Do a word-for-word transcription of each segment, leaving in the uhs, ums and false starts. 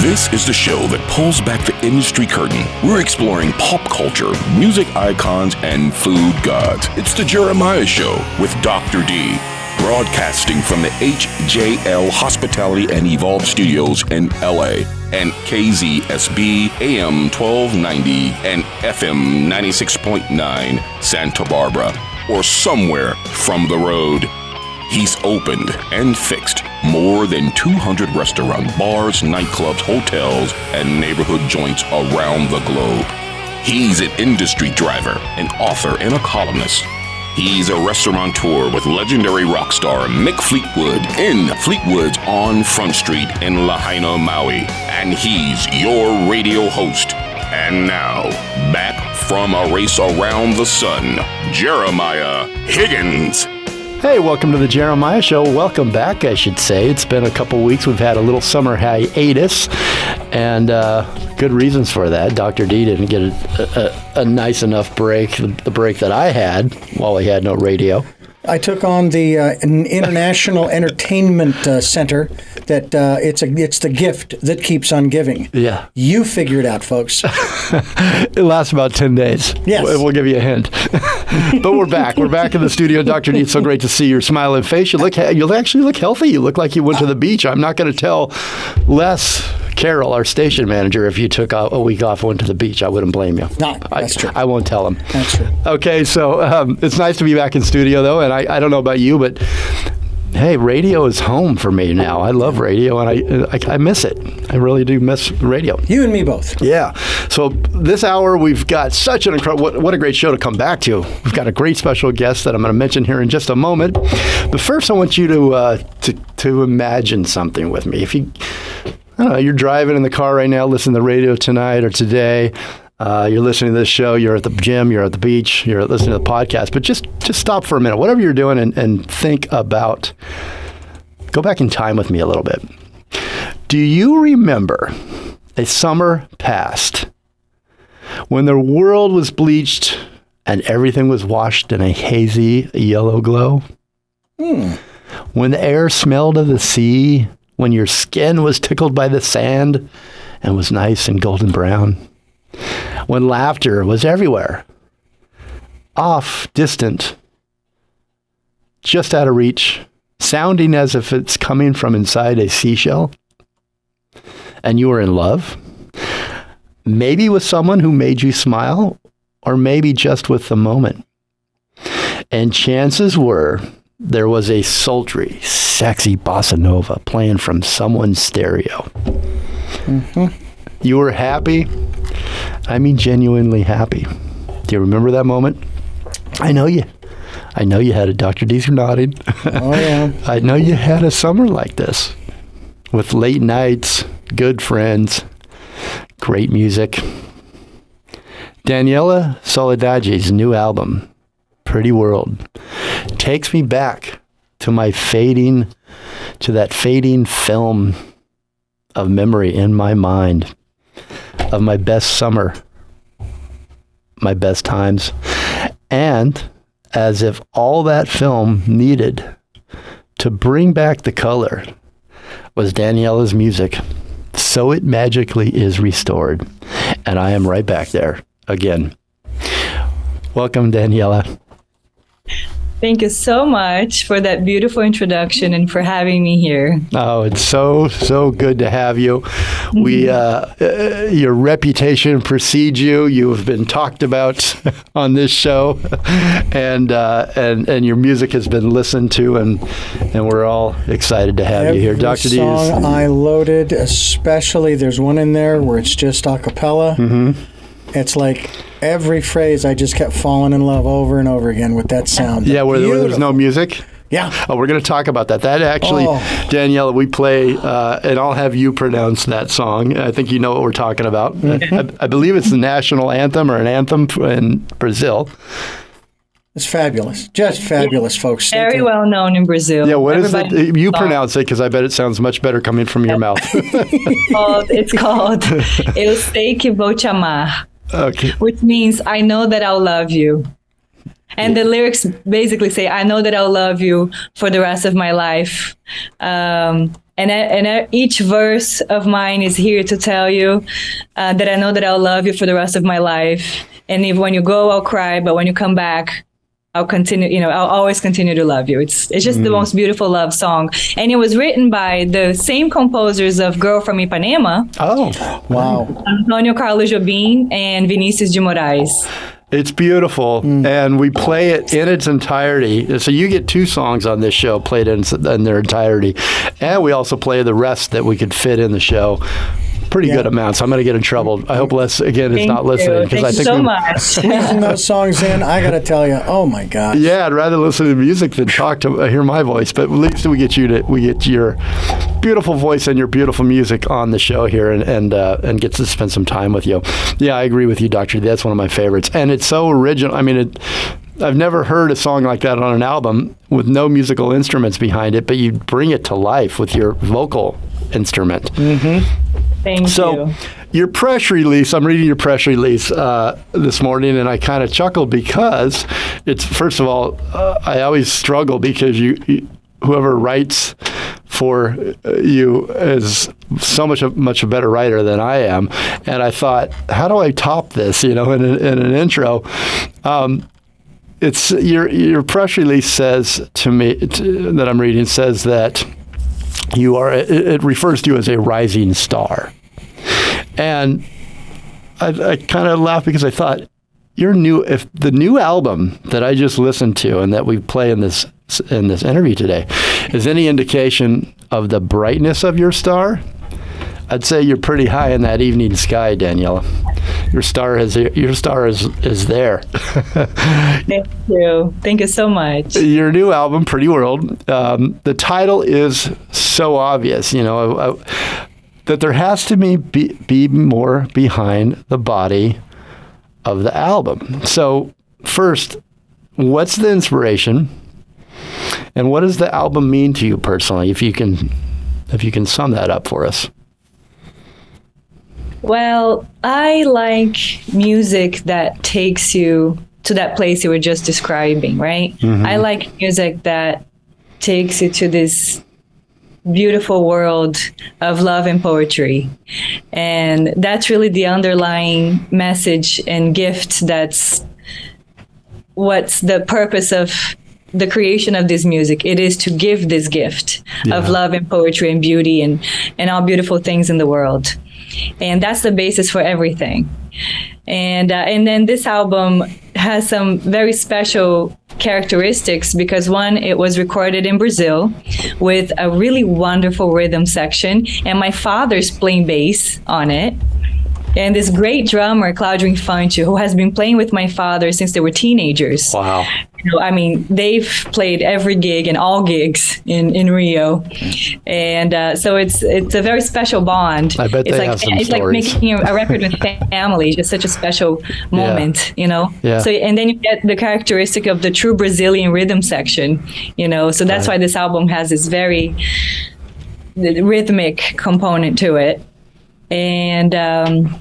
This is the show that pulls back the industry curtain. We're exploring pop culture, music icons, and food gods. It's the Jeremiah Show with Doctor D. Broadcasting from the H J L Hospitality and Evolve Studios in L A and K Z S B A M twelve ninety and F M ninety-six point nine Santa Barbara, or somewhere from the road. He's opened and fixed more than two hundred restaurants, bars, nightclubs, hotels, and neighborhood joints around the globe. He's an industry driver, an author, and a columnist. He's a restaurateur with legendary rock star Mick Fleetwood in Fleetwood's on Front Street in Lahaina, Maui. And he's your radio host. And now, back from a race around the sun, Jeremiah Higgins. Hey, welcome to the Jeremiah Show. Welcome back, I should say. It's been a couple weeks. We've had a little summer hiatus, and uh, good reasons for that. Doctor D didn't get a, a, a nice enough break, the, the break that I had while we had no radio. I took on the uh, International Entertainment uh, Center. That uh, it's a it's the gift that keeps on giving. Yeah, you figure it out, folks. It lasts about ten days. Yes, we'll, we'll give you a hint. But we're back. We're back in the studio, Doctor D. It's so great to see your smiling face. You look you actually look healthy. You look like you went to the beach. I'm not going to tell Les Carroll, our station manager, if you took a, a week off and went to the beach. I wouldn't blame you. No, that's I, true. I won't tell him. That's true. Okay, so um, it's nice to be back in studio, though, and I, I don't know about you, but hey, radio is home for me now. I love radio, and I, I I miss it. I really do miss radio. You and me both. Yeah. So this hour, we've got such an incredible, what, what a great show to come back to. We've got a great special guest that I'm going to mention here in just a moment. But first, I want you to uh, to to imagine something with me. If you, I don't know, you're driving in the car right now, listening to the radio tonight or today. Uh, you're listening to this show, you're at the gym, you're at the beach, you're listening to the podcast, but just, just stop for a minute, whatever you're doing, and, and think about, go back in time with me a little bit. Do you remember a summer past when the world was bleached and everything was washed in a hazy yellow glow? Hmm. When the air smelled of the sea, when your skin was tickled by the sand and was nice and golden brown? When laughter was everywhere, off, distant, just out of reach, sounding as if it's coming from inside a seashell, and you were in love, maybe with someone who made you smile, or maybe just with the moment. And chances were there was a sultry, sexy bossa nova playing from someone's stereo. Mm-hmm. You were happy. I mean, genuinely happy. Do you remember that moment? I know you. I know you had a Doctor D's nodding. Oh, yeah. I know you had a summer like this with late nights, good friends, great music. Daniela Soledadji's new album, Pretty World, takes me back to my fading, to that fading film of memory in my mind of my best summer, my best times, and as if all that film needed to bring back the color was Daniela's music. So it magically is restored. And I am right back there again. Welcome, Daniela. Thank you so much for that beautiful introduction and for having me here. Oh, it's so, so good to have you. We, uh, uh, your reputation precedes you. You have been talked about on this show, and uh, and and your music has been listened to, and and we're all excited to have Every you here, Doctor D. Every song I loaded, especially there's one in there where it's just a cappella. Mm-hmm. It's like every phrase I just kept falling in love over and over again with that sound. Yeah, where, where there's no music. Yeah. Oh, we're going to talk about that. That actually, oh. Daniela, we play, uh, and I'll have you pronounce that song. I think you know what we're talking about. Mm-hmm. I, I believe it's the national anthem or an anthem in Brazil. It's fabulous. Just fafabulous, folks. Very well known in Brazil. Yeah, what Everybody is it? You knows. pronounce it, because I bet it sounds much better coming from your mouth. called, it's called Eu Sei Que Vou Te Amar. Okay. Which means I know that I'll love you. And the lyrics basically say, I know that I'll love you for the rest of my life. Um, And, and each verse of mine is here to tell you uh, that I know that I'll love you for the rest of my life. And if when you go, I'll cry, but when you come back, I'll continue, you know, I'll always continue to love you. It's it's just mm. the most beautiful love song. And it was written by the same composers of Girl from Ipanema. Oh, wow. Antonio Carlos Jobim and Vinicius de Moraes. It's beautiful, mm. and we play it in its entirety. So you get two songs on this show played in, in their entirety. And we also play the rest that we could fit in the show. Pretty yeah. good amount, so I'm going to get in trouble. I hope Les, again, is Thank not listening. because I think so we, much. Squeezing those songs in, I got to tell you, oh my God. Yeah, I'd rather listen to music than talk to uh, hear my voice. But at least we get you to we get your beautiful voice and your beautiful music on the show here, and and uh, and get to spend some time with you. Yeah, I agree with you, Doctor D. That's one of my favorites, and it's so original. I mean, it. I've never heard a song like that on an album with no musical instruments behind it, but you bring it to life with your vocal instrument. Mm-hmm. Thank so, you. Your press release, I'm reading your press release uh, this morning, and I kind of chuckled because it's, first of all, uh, I always struggle because you, you whoever writes for you is so much a, much a better writer than I am. And I thought, how do I top this, you know, in, a, in an intro? Um, it's your your press release says to me, to, that I'm reading, says that you are, it, it refers to you as a rising star. And I, I kind of laughed because I thought, your new, if the new album that I just listened to and that we play in this in this interview today is any indication of the brightness of your star, I'd say you're pretty high in that evening sky, Daniela. Your star is your star is is there. Thank you. Thank you so much. Your new album, Pretty World. Um, the title is so obvious, you know, uh, that there has to be, be be more behind the body of the album. So, first, what's the inspiration, and what does the album mean to you personally? If you can, if you can sum that up for us. Well, I like music that takes you to that place you were just describing, right? Mm-hmm. I like music that takes you to this beautiful world of love and poetry. And that's really the underlying message and gift. That's what's the purpose of the creation of this music. It is to give this gift yeah. of love and poetry and beauty and, and all beautiful things in the world. And that's the basis for everything. And uh, and then this album has some very special characteristics because, one, it was recorded in Brazil with a really wonderful rhythm section, and my father's playing bass on it. And this great drummer, Claudio Infante, who has been playing with my father since they were teenagers. Wow. You know, I mean, they've played every gig and all gigs in, in Rio. And uh, so it's it's a very special bond. I bet it's they like, have some It's stories. like making a record with family, just such a special moment, yeah. you know? Yeah. So, and then you get the characteristic of the true Brazilian rhythm section, you know? So that's right. why this album has this very rhythmic component to it. And um,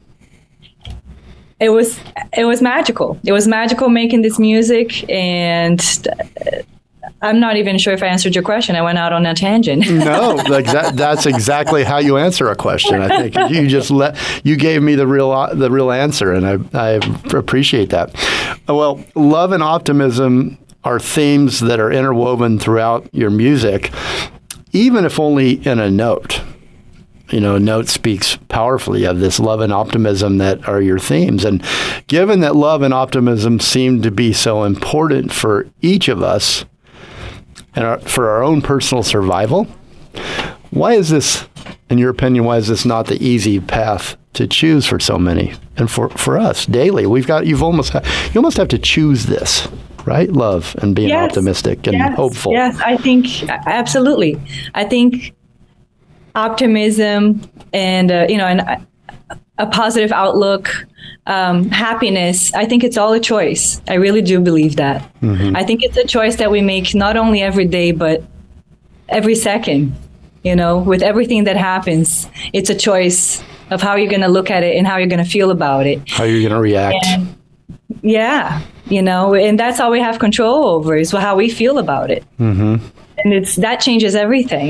it was it was magical. It was magical making this music, and I'm not even sure if I answered your question. I went out on a tangent. No, like that, that's exactly how you answer a question. I think you just let you gave me the real the real answer, and I I appreciate that. Well, love and optimism are themes that are interwoven throughout your music, even if only in a note. You know, a note speaks powerfully of this love and optimism that are your themes. And given that love and optimism seem to be so important for each of us and our, for our own personal survival, why is this, in your opinion, why is this not the easy path to choose for so many? And for, for us daily, we've got, you've almost, ha- you almost have to choose this, right? Love and being yes, optimistic and yes, hopeful. Yes, I think, absolutely. I think optimism and, uh, you know, an, a positive outlook, um, happiness, I think it's all a choice. I really do believe that. Mm-hmm. I think it's a choice that we make not only every day, but every second, you know, with everything that happens. It's a choice of how you're going to look at it and how you're going to feel about it. How you're going to react. And, yeah, you know, and that's all we have control over is how we feel about it. Mm-hmm. And it's that changes everything.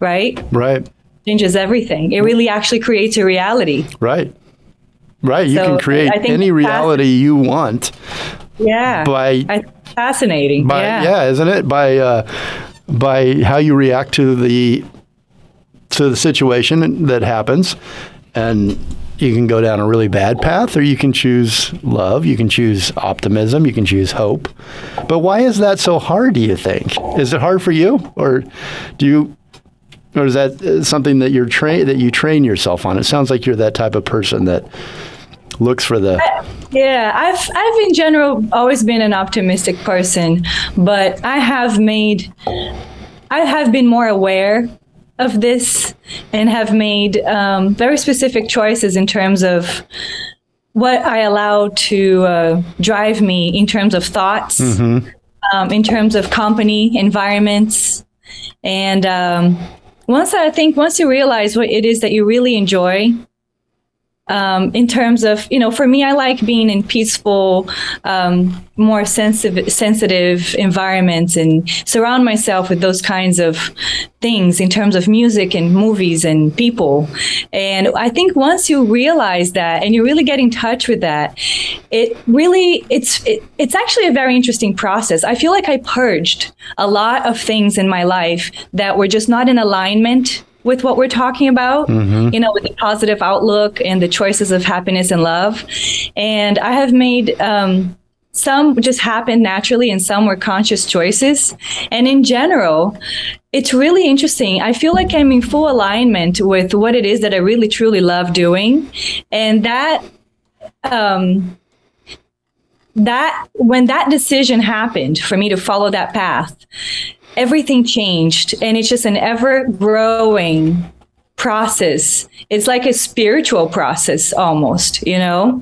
right? Right. Changes everything. It really actually creates a reality. Right. Right. You So, can create I think any it's reality you want Yeah. by I, fascinating. by yeah. yeah, isn't it? By uh, by how you react to the to the situation that happens, and you can go down a really bad path, or you can choose love, you can choose optimism, you can choose hope. But why is that so hard, do you think? Is it hard for you, or do you, or is that uh, something that you're train that you train yourself on? It sounds like you're that type of person that looks for the. Yeah, I've I've in general always been an optimistic person, but I have made I have been more aware of this and have made um, very specific choices in terms of what I allow to uh, drive me in terms of thoughts, mm-hmm. um, in terms of company, environments. And um, once I think once you realize what it is that you really enjoy, Um, in terms of, you know, for me, I like being in peaceful, um, more sensitive, sensitive environments and surround myself with those kinds of things in terms of music and movies and people. And I think once you realize that and you really get in touch with that, it really, it's, it, it's actually a very interesting process. I feel like I purged a lot of things in my life that were just not in alignment with what we're talking about, mm-hmm. you know, with the positive outlook and the choices of happiness and love. And I have made um, some just happen naturally and some were conscious choices. And in general, it's really interesting. I feel like I'm in full alignment with what it is that I really, truly love doing. And that, um, that when that decision happened for me to follow that path, everything changed, and it's just an ever-growing process. It's like a spiritual process almost, you know?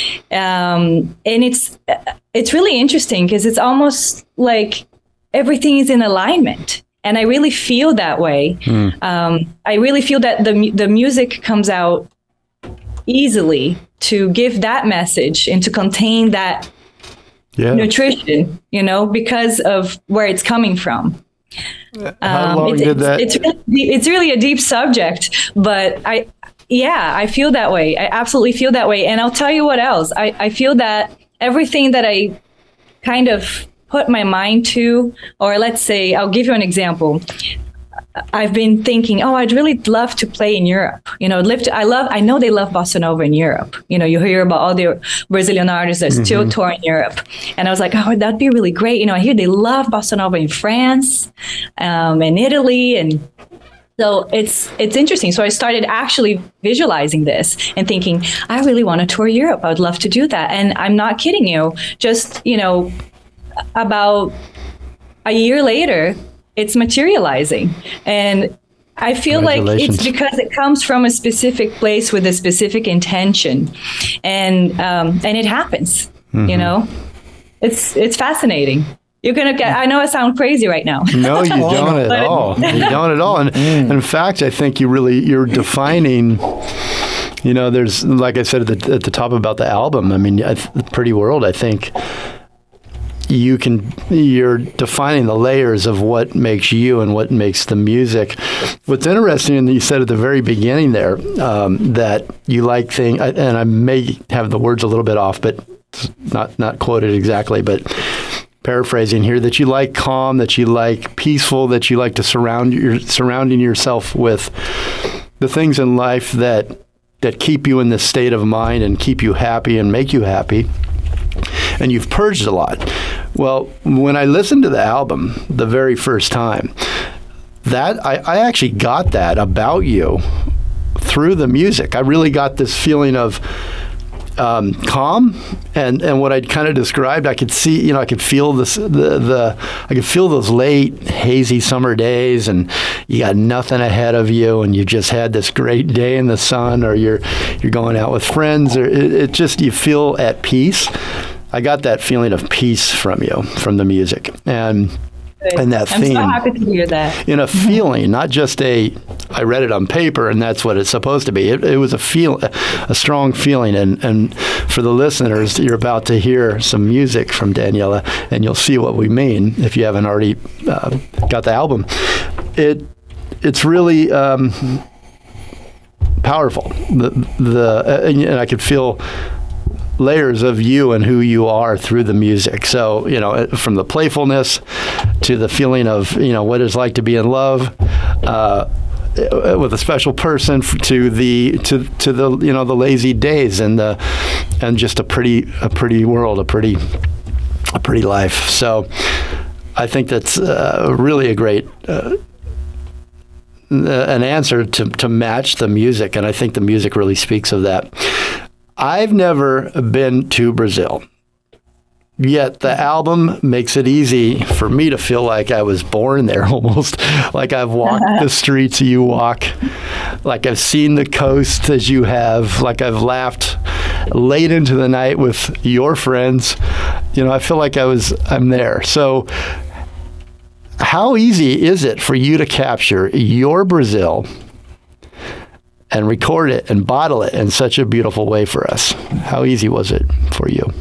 Um, and it's it's really interesting because it's almost like everything is in alignment. And I really feel that way. Mm. Um, I really feel that the the music comes out easily to give that message and to contain that Yeah. nutrition, you know, because of where it's coming from. How long um, it, did it's, that? It's really, it's really a deep subject, but I, yeah, I feel that way. I absolutely feel that way. And I'll tell you what else. I, I feel that everything that I kind of put my mind to, or let's say, I'll give you an example. I've been thinking, oh, I'd really love to play in Europe. You know, live to, I love, I know they love bossa nova in Europe. You know, you hear about all the Brazilian artists that mm-hmm. still tour in Europe. And I was like, oh, that'd be really great. You know, I hear they love bossa nova in France um, and Italy. And so it's, it's interesting. So I started actually visualizing this and thinking, I really want to tour Europe. I would love to do that. And I'm not kidding you. Just, you know, about a year later, it's materializing. And I feel like it's because it comes from a specific place with a specific intention. And um, and it happens, mm-hmm. you know? It's it's fascinating. You're going to get, I know I sound crazy right now. No, you don't at all. You don't at all. And, and in fact, I think you really, you're defining, you know, there's, like I said at the, at the top about the album, I mean, Pretty World, I think, you can, you're defining the layers of what makes you and what makes the music. What's interesting, and you said at the very beginning there, um, that you like things, and I may have the words a little bit off, but not, not quoted exactly, but paraphrasing here, that you like calm, that you like peaceful, that you like to surround your surrounding yourself with the things in life that that keep you in this state of mind and keep you happy and make you happy. And you've purged a lot. Well, when I listened to the album the very first time, that I, I actually got that about you through the music. I really got this feeling of um, calm, and, and what I'd kind of described, I could see, you know, I could feel this, the the, I could feel those late hazy summer days, and you got nothing ahead of you, and you just had this great day in the sun, or you're you're going out with friends, or it, it just, you feel at peace. I got that feeling of peace from you, from the music, and Good. and that I'm theme. I'm so happy to hear that. In a feeling, not just a, I read it on paper and that's what it's supposed to be. It, it was a feel, a strong feeling, and, and for the listeners, you're about to hear some music from Daniela, and you'll see what we mean if you haven't already uh, got the album. It it's really um, powerful. The the and, and I could feel layers of you and who you are through the music. So, you know, from the playfulness to the feeling of, you know, what it's like to be in love uh, with a special person, to the to to the you know the lazy days and the and just a pretty a pretty world, a pretty a pretty life. So, I think that's uh, really a great. Uh, an answer to, to match the music, and I think the music really speaks of that. I've never been to Brazil, yet the album makes it easy for me to feel like I was born there almost, like I've walked the streets you walk, like I've seen the coast as you have, like I've laughed late into the night with your friends. You know, I feel like I was, I'm there. So how easy is it for you to capture your Brazil and record it and bottle it in such a beautiful way for us? How easy was it for you?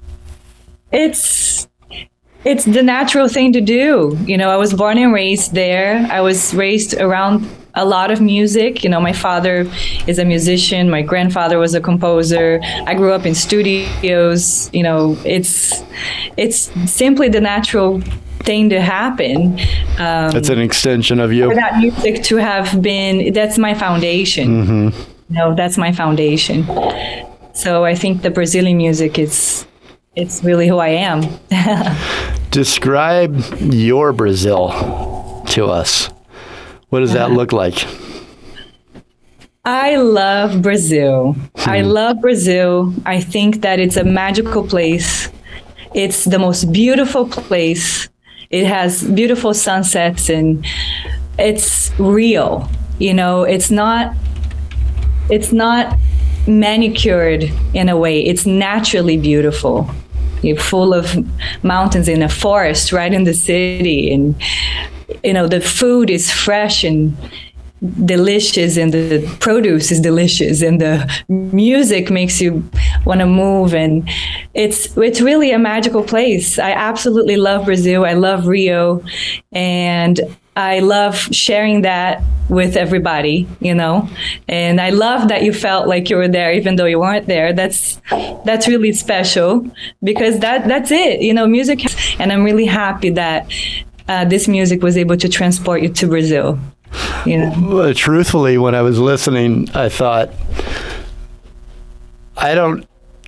It's it's the natural thing to do. You know, I was born and raised there. I was raised around a lot of music. You know, my father is a musician. My grandfather was a composer. I grew up in studios. You know, it's it's simply the natural thing to happen. Um, it's an extension of you. For that music to have been, that's my foundation. Mm-hmm. You know, that's my foundation. So I think the Brazilian music is, it's really who I am. Describe your Brazil to us. What does that look like? I love Brazil. Hmm. I love Brazil. I think that it's a magical place. It's the most beautiful place. It has beautiful sunsets and it's real. You know, it's not it's not manicured in a way. It's naturally beautiful. You're full of mountains in a forest right in the city, and you know, the food is fresh and delicious, and the produce is delicious, and the music makes you want to move, and it's it's really a magical place. I absolutely love Brazil. I love Rio, and I love sharing that with everybody, you know, and I love that you felt like you were there even though you weren't there. That's that's really special, because that that's it, you know, music, and I'm really happy that uh, this music was able to transport you to Brazil. You know? Truthfully, when I was listening, I thought, I don't,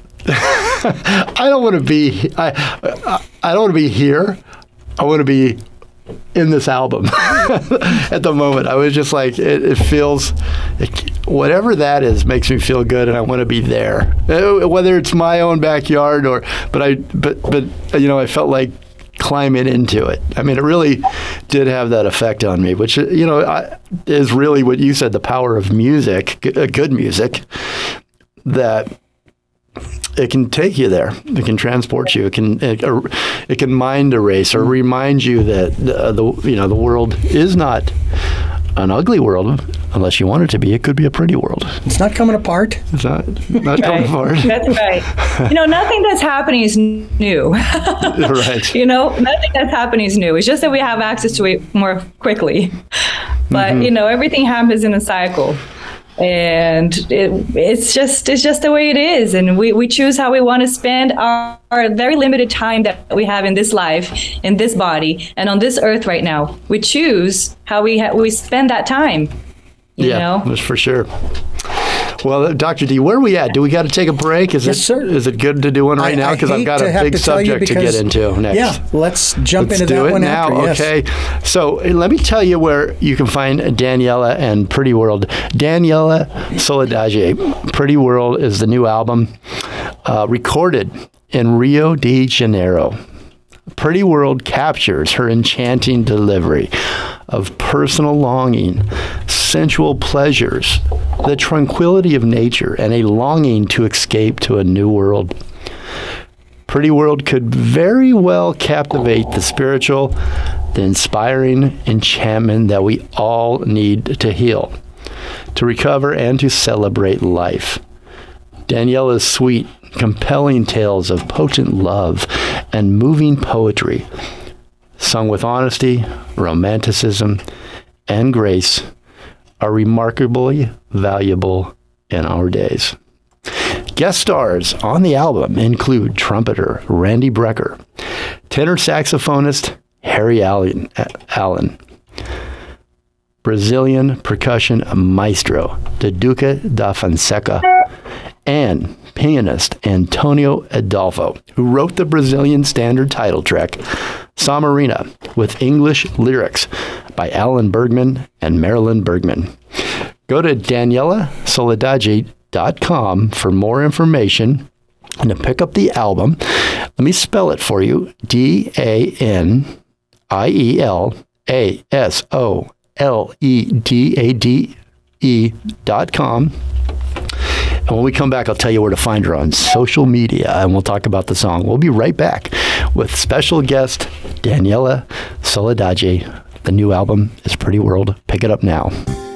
I don't want to be, I, I don't want to be here. I want to be in this album. At the moment, I was just like, it, it feels, it, whatever that is, makes me feel good, and I want to be there. Whether it's my own backyard or, but I, but but you know, I felt like climbing into it. I mean, it really did have that effect on me, which, you know, I, is really what you said, the power of music, g- good music, that it can take you there. It can transport you. It can it, it can mind erase or remind you that uh, the you know the world is not an ugly world unless you want it to be. It could be a pretty world. It's not coming apart. It's not not right. coming apart. That's right. You know, nothing that's happening is new. Right. You know, nothing that's happening is new. It's just that we have access to it more quickly. But mm-hmm. you know, everything happens in a cycle. And it, it's just it's just the way it is, and we, we choose how we want to spend our, our very limited time that we have in this life, in this body, and on this earth right now. We choose how we ha- we spend that time. You yeah, know? That's for sure. Well, Doctor D, where are we at? Do we got to take a break? Is yes, it sir. Is it good to do one right I, now? Because I've got a big subject to get into next. Yeah, let's jump let's into do that it one now. after. Yes. Okay. So let me tell you where you can find Daniela and Pretty World. Daniela Soledade, Pretty World is the new album, uh, recorded in Rio de Janeiro. Pretty World captures her enchanting delivery of personal longing, sensual pleasures, the tranquility of nature, and a longing to escape to a new world. Pretty World could very well captivate the spiritual, the inspiring enchantment that we all need to heal, to recover, and to celebrate life. Daniela's sweet, compelling tales of potent love and moving poetry, sung with honesty, romanticism, and grace are remarkably valuable in our days. Guest stars on the album include trumpeter Randy Brecker, tenor saxophonist Harry Allen, Allen, Brazilian percussion maestro Duduca da Fonseca, and pianist Antonio Adolfo, who wrote the Brazilian standard title track, Sá Marina, with English lyrics by Alan Bergman and Marilyn Bergman. Go to Daniela Soledade dot com for more information and to pick up the album. Let me spell it for you. D A N I E L A S O L E D A D E dot com. And when we come back, I'll tell you where to find her on social media, and we'll talk about the song. We'll be right back with special guest Daniela Soledade. The new album is Pretty World. Pick it up now.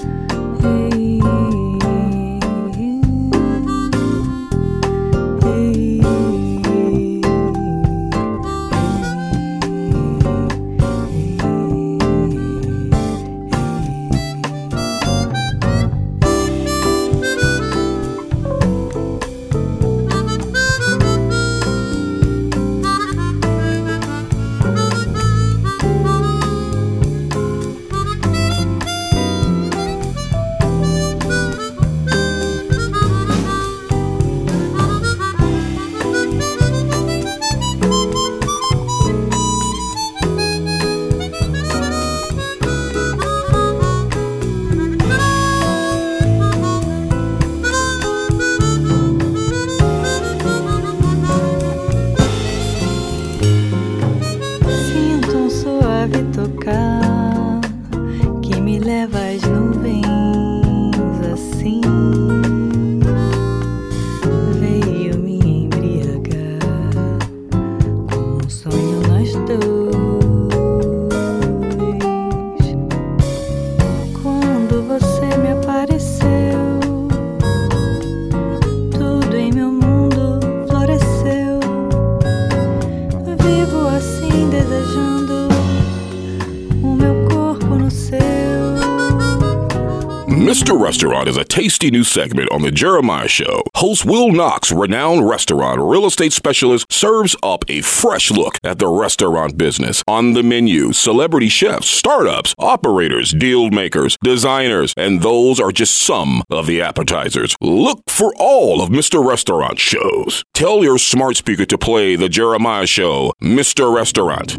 Mister Restaurant is a tasty new segment on The Jeremiah Show. Host Will Knox, renowned restaurant real estate specialist, serves up a fresh look at the restaurant business. On the menu, celebrity chefs, startups, operators, deal makers, designers, and those are just some of the appetizers. Look for all of Mister Restaurant shows. Tell your smart speaker to play The Jeremiah Show, Mister Restaurant.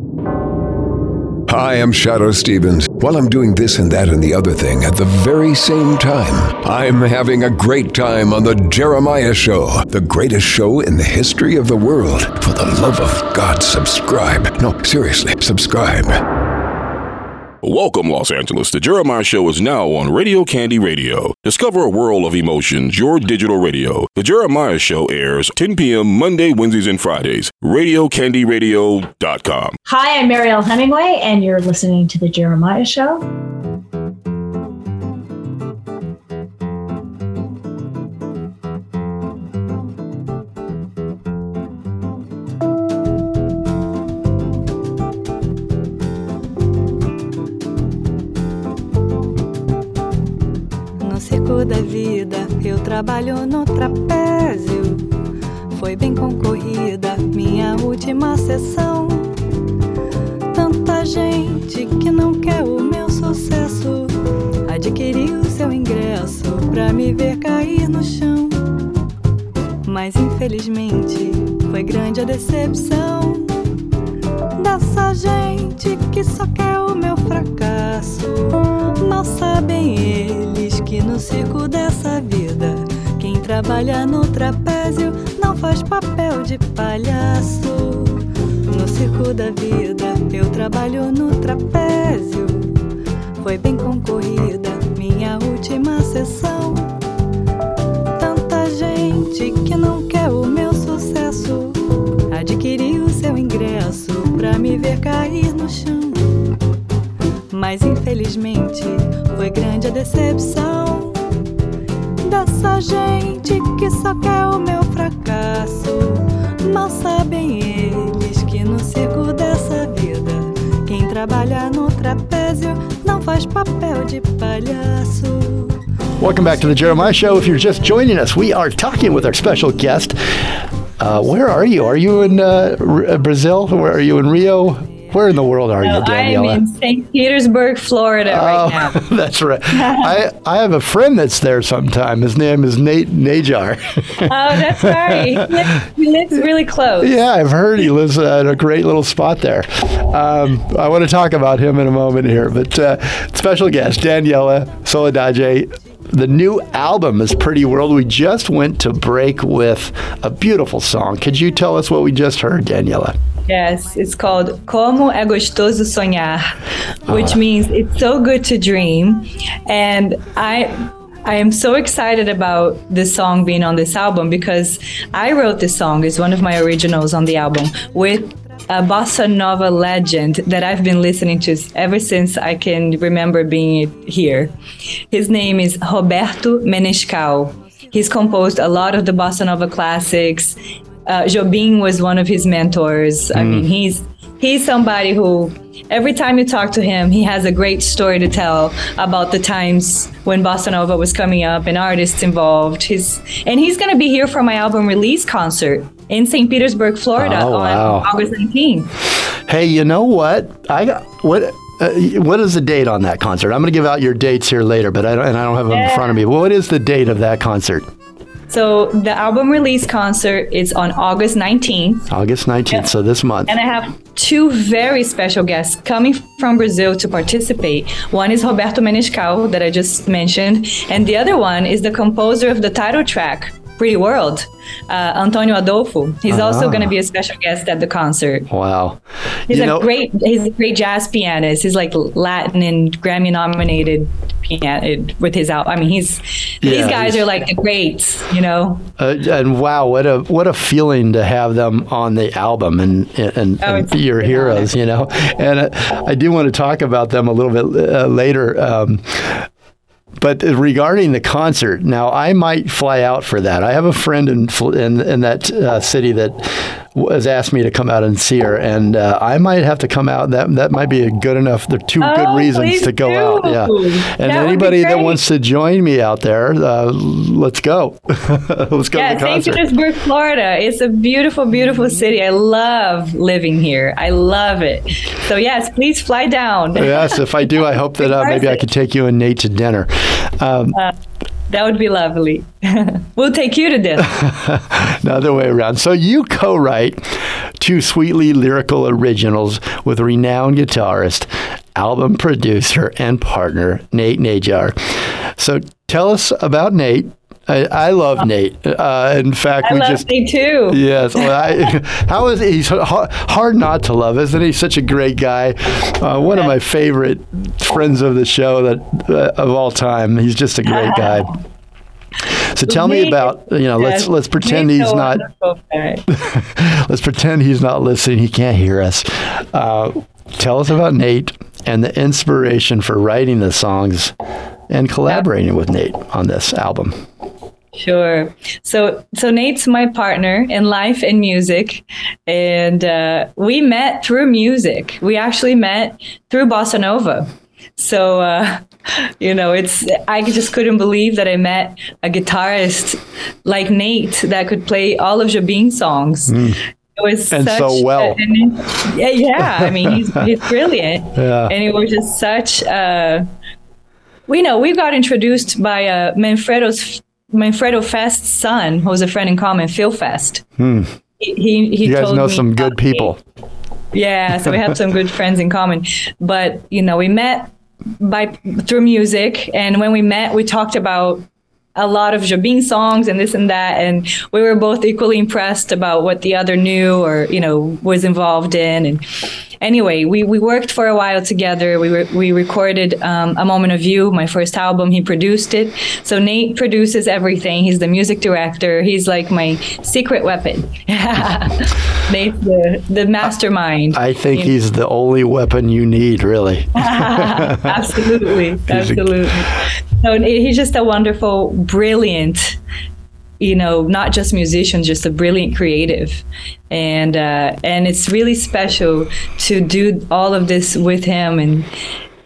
Hi, I'm Shadow Stevens. While I'm doing this and that and the other thing at the very same time, I'm having a great time on The Jeremiah Show, the greatest show in the history of the world. For the love of God, subscribe. No, seriously, subscribe. Welcome, Los Angeles. The Jeremiah Show is now on Radio Candy Radio. Discover a world of emotions, your digital radio. The Jeremiah Show airs ten p.m. Monday, Wednesdays, and Fridays. radio candy radio dot com. Hi, I'm Mariel Hemingway, and you're listening to The Jeremiah Show. Da vida, eu trabalho no trapézio. Foi bem concorrida minha última sessão. Tanta gente que não quer o meu sucesso adquiriu seu ingresso pra me ver cair no chão. Mas infelizmente foi grande a decepção dessa gente que só quer o meu fracasso. Mal sabem eles que no circo dessa vida quem trabalha no trapézio não faz papel de palhaço. No circo da vida eu trabalho no trapézio. Foi bem concorrida minha última sessão. Tanta gente que não quer o meu sucesso adquiriu seu ingresso pra me ver cair no chão. Mas infelizmente foi grande a decepção dessa gente que só quer o meu fracasso. Mal sabem eles que no circo dessa vida quem trabalha no trapézio não faz faz papel de palhaço. Welcome back to the Jeremiah Show. If you're just joining us, we are talking with our special guest. Uh, where are you? Are you in uh, R- Brazil? Where are you in Rio? Where in the world are no, you, Daniela? I'm in Saint Petersburg, Florida oh, right now. That's right. I, I have a friend that's there sometime. His name is Nate Najar. Oh, that's right. He lives, he lives really close. Yeah, I've heard he lives at a great little spot there. Um, I want to talk about him in a moment here, but uh, special guest, Daniela Soledade. The new album is Pretty World. We just went to break with a beautiful song. Could you tell us what we just heard, Daniela? Yes, it's called Como é Gostoso Sonhar, which uh, means it's so good to dream. And I I am so excited about this song being on this album because I wrote this song. It's one of my originals on the album with a bossa nova legend that I've been listening to ever since I can remember being here. His name is Roberto Menescal. He's composed a lot of the bossa nova classics. Uh, Jobim was one of his mentors. Mm. I mean, he's he's somebody who, every time you talk to him, he has a great story to tell about the times when bossa nova was coming up and artists involved. He's and he's going to be here for my album release concert in Saint Petersburg, Florida, oh, wow. on August nineteenth. Hey, you know what? I got what. Uh, what is the date on that concert? I'm going to give out your dates here later, but I don't, and I don't have them yeah. in front of me. What is the date of that concert? So the album release concert is on August nineteenth. August nineteenth, yeah. So this month. And I have two very special guests coming from Brazil to participate. One is Roberto Menescal, that I just mentioned, and the other one is the composer of the title track, Pretty World, uh, Antonio Adolfo. He's ah. also going to be a special guest at the concert. Wow. He's you a know, great he's a great jazz pianist. He's like Latin and Grammy nominated piano with his album. I mean, he's yeah, these guys are like the greats, you know. Uh, and wow, what a what a feeling to have them on the album and and, oh, and be your heroes, you know. And uh, I do want to talk about them a little bit uh, later. Um, But regarding the concert, now I might fly out for that. I have a friend in in, in that uh, city that has asked me to come out and see her, and uh, I might have to come out. That that might be a good enough. There are two oh, good reasons to go do. out. Yeah, and that anybody that wants to join me out there, uh, let's go. let's go yeah, to the concert. Saint Petersburg, Florida. It's a beautiful, beautiful city. I love living here. I love it. So yes, please fly down. Yes, if I do, I hope that uh, maybe I could take you and Nate to dinner. Um, uh, that would be lovely. We'll take you to dinner. The other way around. So you co-write two sweetly lyrical originals with renowned guitarist, album producer, and partner, Nate Najar. So tell us about Nate. I, I love oh. Nate. Uh, in fact, I we love just Nate too. Yes. Well, I, how is he's hard not to love, isn't he? Such a great guy. Uh, one yeah. of my favorite friends of the show that uh, of all time. He's just a great guy. So tell Nate, me about you know. Let's let's pretend Nate's he's not. Let's pretend he's not listening. He can't hear us. Uh, tell us about Nate and the inspiration for writing the songs and collaborating yeah. with Nate on this album. Sure. So, so Nate's my partner in life and music, and uh, we met through music. We actually met through bossa nova. So, uh, you know, it's I just couldn't believe that I met a guitarist like Nate that could play all of Jobim's songs. Mm. It was and such so well. A, yeah, yeah. I mean, he's he's brilliant, yeah. and it was just such. Uh, we know we got introduced by uh, Manfredo's. Manfredo Fest's son, who was a friend in common, Phil Fest. Hmm. He, he, he you guys told know me some good people. Me. Yeah, so we have some good friends in common. But, you know, we met by through music. And when we met, we talked about a lot of Jobim songs and this and that. And we were both equally impressed about what the other knew or, you know, was involved in. And anyway, we, we worked for a while together. We re- we recorded um, A Moment of You, my first album. He produced it. So Nate produces everything. He's the music director. He's like my secret weapon. Nate's the, the mastermind. I think he's the only weapon you need, really. Absolutely. Absolutely. So he's just a wonderful, brilliant, you know, not just musician, just a brilliant creative. And uh, and it's really special to do all of this with him. And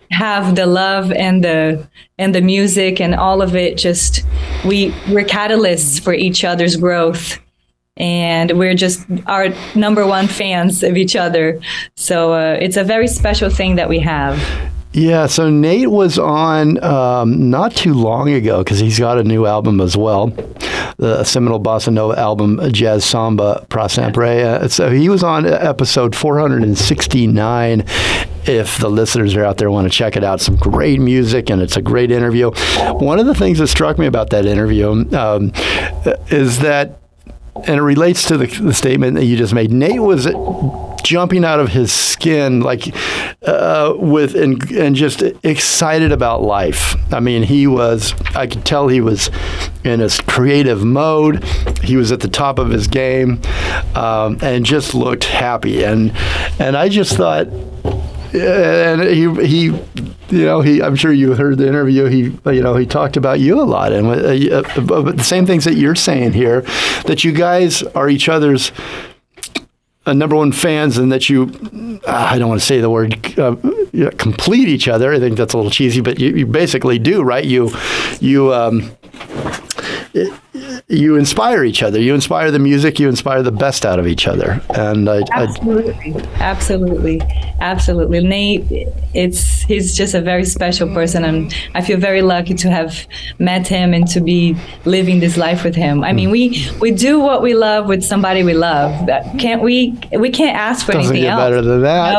have the love and the and the music and all of it. Just we we're catalysts for each other's growth. And we're just our number one fans of each other. So uh, it's a very special thing that we have. Yeah, so Nate was on um, not too long ago, because he's got a new album as well, the seminal bossa nova album, Jazz Samba Pra Sempre. Uh, so he was on episode four hundred sixty-nine. If the listeners are out there want to check it out, some great music, and it's a great interview. One of the things that struck me about that interview um, is that, and it relates to the, the statement that you just made, Nate was jumping out of his skin, like uh, with and, and just excited about life. I mean, he was, I could tell he was in his creative mode. He was at the top of his game, um, and just looked happy. And and I just thought, and he he you know he I'm sure you heard the interview, he you know he talked about you a lot, and uh, uh, the same things that you're saying here, that you guys are each other's uh, number one fans, and that you uh, I don't want to say the word uh, complete each other. I think that's a little cheesy, but you, you basically do, right? You you um it, you inspire each other. You inspire the music. You inspire the best out of each other. And I, absolutely, I, absolutely, absolutely. Nate, it's he's just a very special person, and I feel very lucky to have met him and to be living this life with him. I mean, we we do what we love with somebody we love. Can't we? We can't ask for doesn't anything get else. Better than that.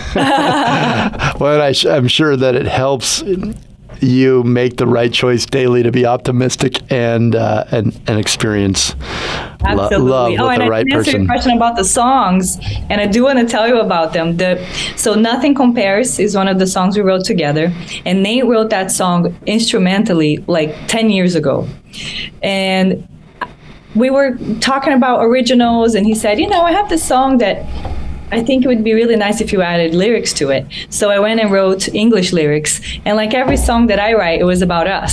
No? Well, I, I'm sure that it helps you make the right choice daily to be optimistic and uh, and and experience lo- love with oh, and the I right can answer person. your question about the songs, and I do want to tell you about them. The so Nothing Compares is one of the songs we wrote together, and Nate wrote that song instrumentally like ten years ago, and we were talking about originals, and he said, you know, I have this song that I think it would be really nice if you added lyrics to it. So I went and wrote English lyrics. And like every song that I write, it was about us.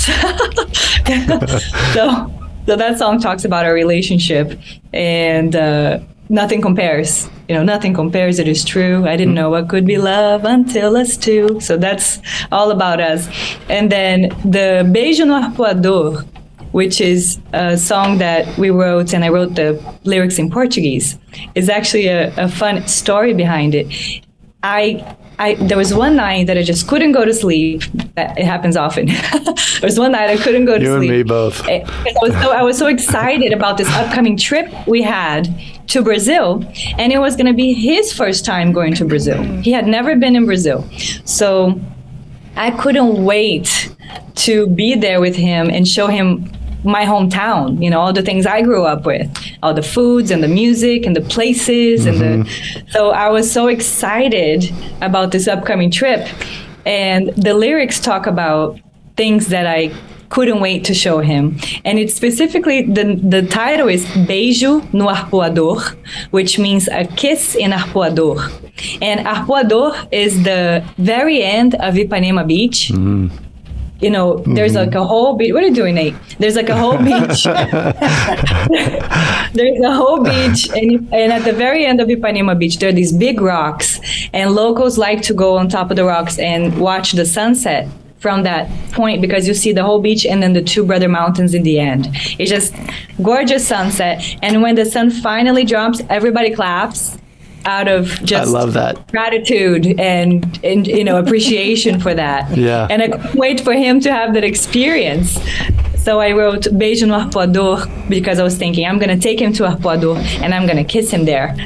so, so that song talks about our relationship, and uh, nothing compares. You know, nothing compares, it is true. I didn't know what could be love until us two. So that's all about us. And then the Beijo no Arpoador, which is a song that we wrote, and I wrote the lyrics in Portuguese, is actually a, a fun story behind it. I, I, there was one night that I just couldn't go to sleep. That it happens often. There was one night I couldn't go to you sleep. You and me both. I was, so, I was so excited about this upcoming trip we had to Brazil, and it was going to be his first time going to Brazil. He had never been in Brazil. So I couldn't wait to be there with him and show him my hometown, you know, all the things I grew up with, all the foods and the music and the places. Mm-hmm. and the So I was so excited about this upcoming trip. And the lyrics talk about things that I couldn't wait to show him. And it's specifically, the, the title is Beijo no Arpoador, which means a kiss in Arpoador. And Arpoador is the very end of Ipanema Beach. Mm-hmm. You know, there's mm-hmm. like a whole beach. What are you doing, Nate? There's like a whole beach. There's a whole beach. And, and at the very end of Ipanema Beach, there are these big rocks. And locals like to go on top of the rocks and watch the sunset from that point, because you see the whole beach and then the Two Brother Mountains in the end. It's just gorgeous sunset. And when the sun finally drops, everybody claps out of just I love that. gratitude and, and you know appreciation for that. Yeah. And I couldn't wait for him to have that experience. So I wrote Beijo no Arpoador because I was thinking I'm going to take him to Arpoador and I'm going to kiss him there.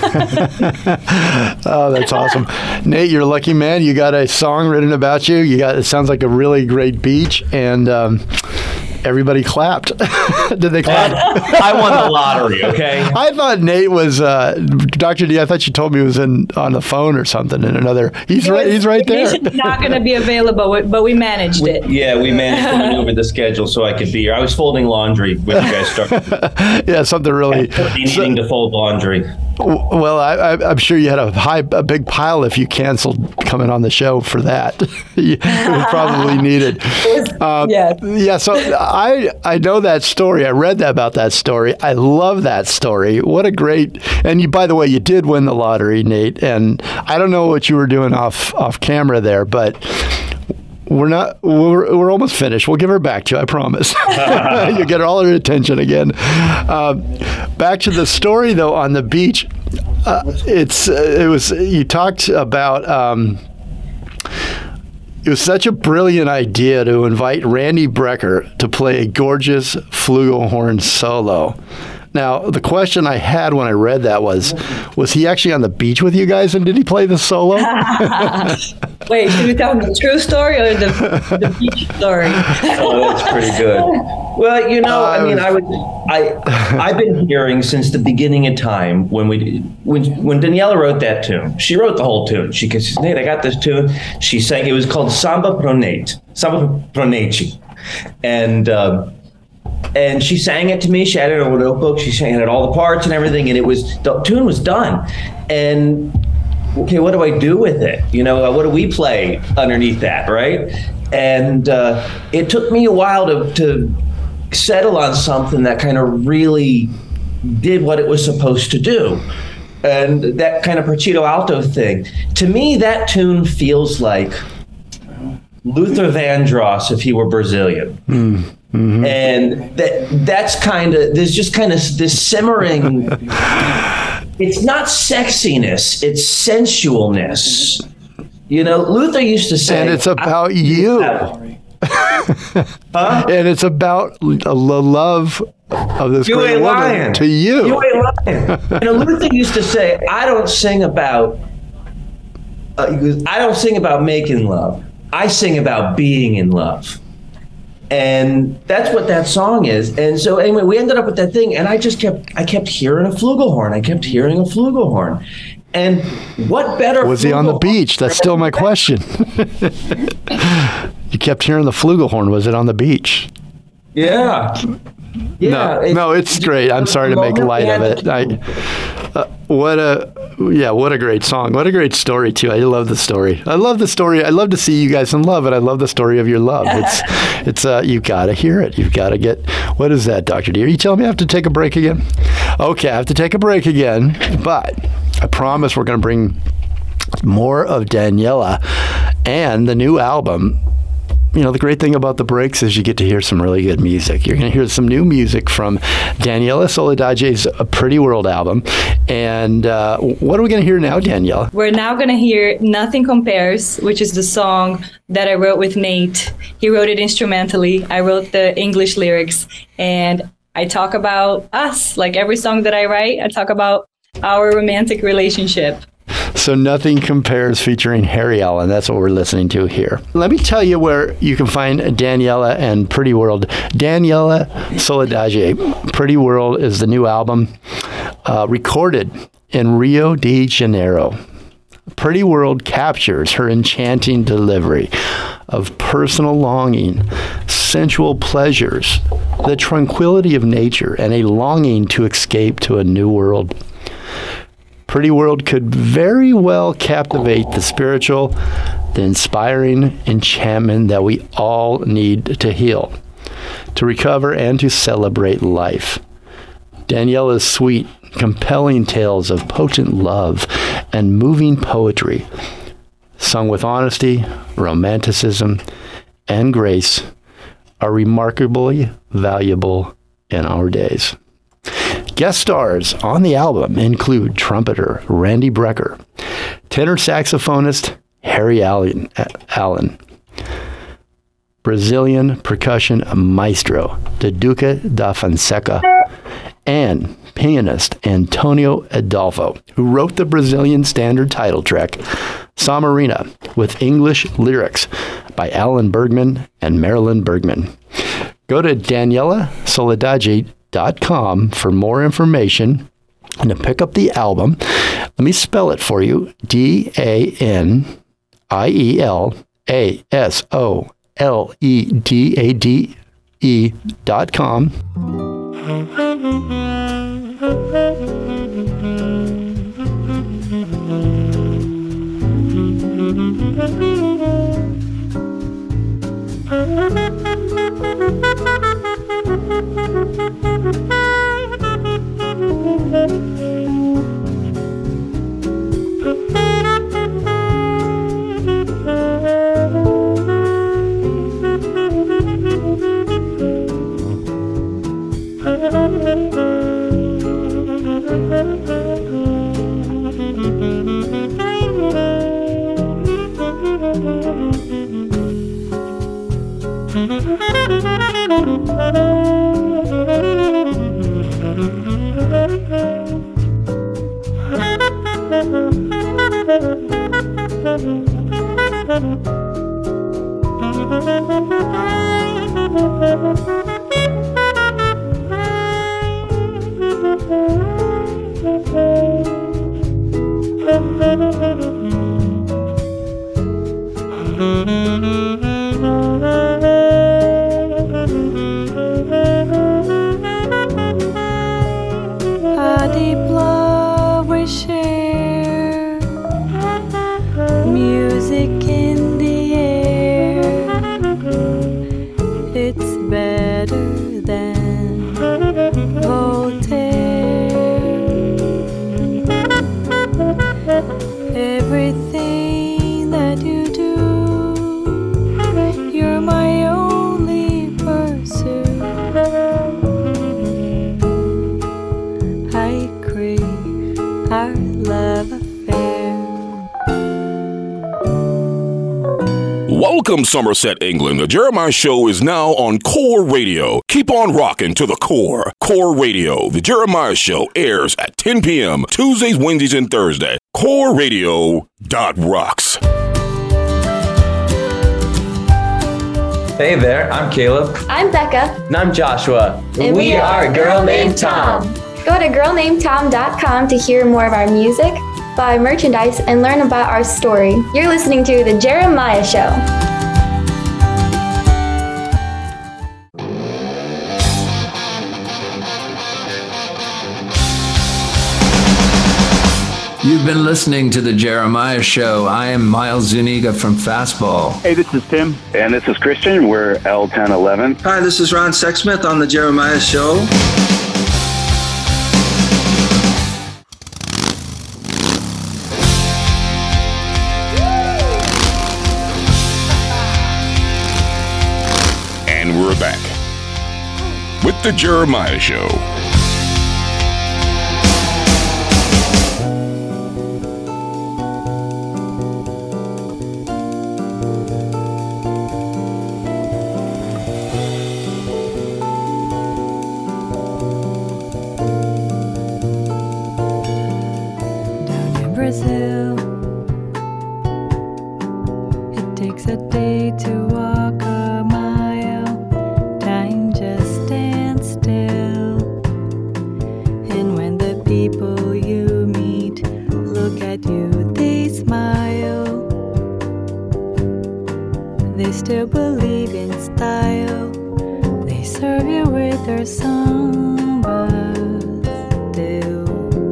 Oh, that's awesome. Nate, you're a lucky man. You got a song written about you. You got, it sounds like a really great beach, and um, everybody clapped. Did they clap? I won the lottery, okay? I thought Nate was, uh, Doctor D, I thought you told me he was in on the phone or something in another. He's right He's right there. He's not going to be available, but we managed we, it. Yeah, we managed to maneuver the schedule so I could be here. I was folding laundry when you guys started. Yeah, something really. Needing so, to fold laundry. Well, I, I, I'm sure you had a high, a big pile if you canceled coming on the show for that. It was probably needed. Uh, yeah. Yeah. So I, I know that story. I read that about that story. I love that story. What a great, and you, by the way, you did win the lottery, Nate. And I don't know what you were doing off, off camera there, but We're not. We're, we're almost finished. We'll give her back to you. I promise. You get all her attention again. Uh, back to the story, though. On the beach, uh, it's. Uh, it was. You talked about. Um, it was such a brilliant idea to invite Randy Brecker to play a gorgeous flugelhorn solo. Now, the question I had when I read that was, was he actually on the beach with you guys, and did he play the solo? Wait, should we tell the true story or the, the beach story? Oh, that's pretty good. Well, you know, I mean, I would, I, I've been hearing since the beginning of time when we, when when Daniela wrote that tune. She wrote the whole tune. She says, Nate, I got this tune. She sang. It was called Samba Pro Nate, Samba Pro Nate, and. Uh, And she sang it to me. She had it in a notebook. She sang it all the parts and everything. And it was, the tune was done. And okay, what do I do with it? You know, what do we play underneath that, right? And uh, it took me a while to, to settle on something that kind of really did what it was supposed to do. And that kind of Partido Alto thing. To me, that tune feels like Luther Vandross if he were Brazilian. Mm. Mm-hmm. And that that's kind of, there's just kind of this simmering, it's not sexiness, it's sensualness. You know, Luther used to say. And it's about you. Huh? And it's about the love of this you great ain't woman lying. to you. You ain't lying. You know, Luther used to say, I don't sing about, uh, he goes, I don't sing about making love. I sing about being in love. And that's what that song is. And so anyway, we ended up with that thing, and I just kept, I kept hearing a flugelhorn. I kept hearing a flugelhorn. And what better was he on the beach? That's still my question. You kept hearing the flugelhorn. Was it on the beach? Yeah. Yeah. No, it's, no, it's great. I'm sorry to make light of it. I, uh, what a, yeah, what a great song. What a great story, too. I love the story. I love the story. I love to see you guys in love, and I love the story of your love. It's, it's, uh, you got to hear it. You've got to get, what is that, Doctor D? Are you telling me I have to take a break again? Okay, I have to take a break again, but I promise we're going to bring more of Daniela and the new album. You know, the great thing about the breaks is you get to hear some really good music. You're going to hear some new music from Daniela Soledadje's Pretty World album. And uh, what are we going to hear now, Daniela? We're now going to hear Nothing Compares, which is the song that I wrote with Nate. He wrote it instrumentally. I wrote the English lyrics. And I talk about us. Like every song that I write, I talk about our romantic relationship. So Nothing Compares featuring Harry Allen. That's what we're listening to here. Let me tell you where you can find Daniela and Pretty World. Daniela Soledadje. Pretty World is the new album uh, recorded in Rio de Janeiro. Pretty World captures her enchanting delivery of personal longing, sensual pleasures, the tranquility of nature, and a longing to escape to a new world. Pretty World could very well captivate the spiritual, the inspiring enchantment that we all need to heal, to recover, and to celebrate life. Daniela's sweet, compelling tales of potent love and moving poetry, sung with honesty, romanticism, and grace, are remarkably valuable in our days. Guest stars on the album include trumpeter Randy Brecker, tenor saxophonist Harry Allen, Allen, Brazilian percussion maestro Duduca da Fonseca, and pianist Antonio Adolfo, who wrote the Brazilian standard title track, Samarina, with English lyrics by Alan Bergman and Marilyn Bergman. Go to Daniela Soledadje dot com for more information and to pick up the album. Let me spell it for you. D A N I E L A S O L E D A D E dot com. A deep love we share, music in the air. It's better than Voltaire. Everything that you do, you're my only pursuit. I crave our love affair. Welcome, Somerset, England. The Jeremiah Show is now on Core Radio. Keep on rocking to the core. Core Radio. The Jeremiah Show airs at ten p.m. Tuesdays, Wednesdays, and Thursdays. core radio dot rocks. Hey there, I'm Caleb. I'm Becca. And I'm Joshua. And we, we are Girl Named Tom. Go to girl named tom dot com to hear more of our music, buy merchandise, and learn about our story. You're listening to The Jeremiah Show. You've been listening to The Jeremiah Show. I am Miles Zuniga from Fastball. Hey, this is Tim. And this is Christian. We're L ten eleven. Hi, this is Ron Sexsmith on The Jeremiah Show. And we're back with The Jeremiah Show. Brazil, it takes a day to walk a mile. Time just stands still. And when the people you meet look at you, they smile. They still believe in style. They serve you with their samba still.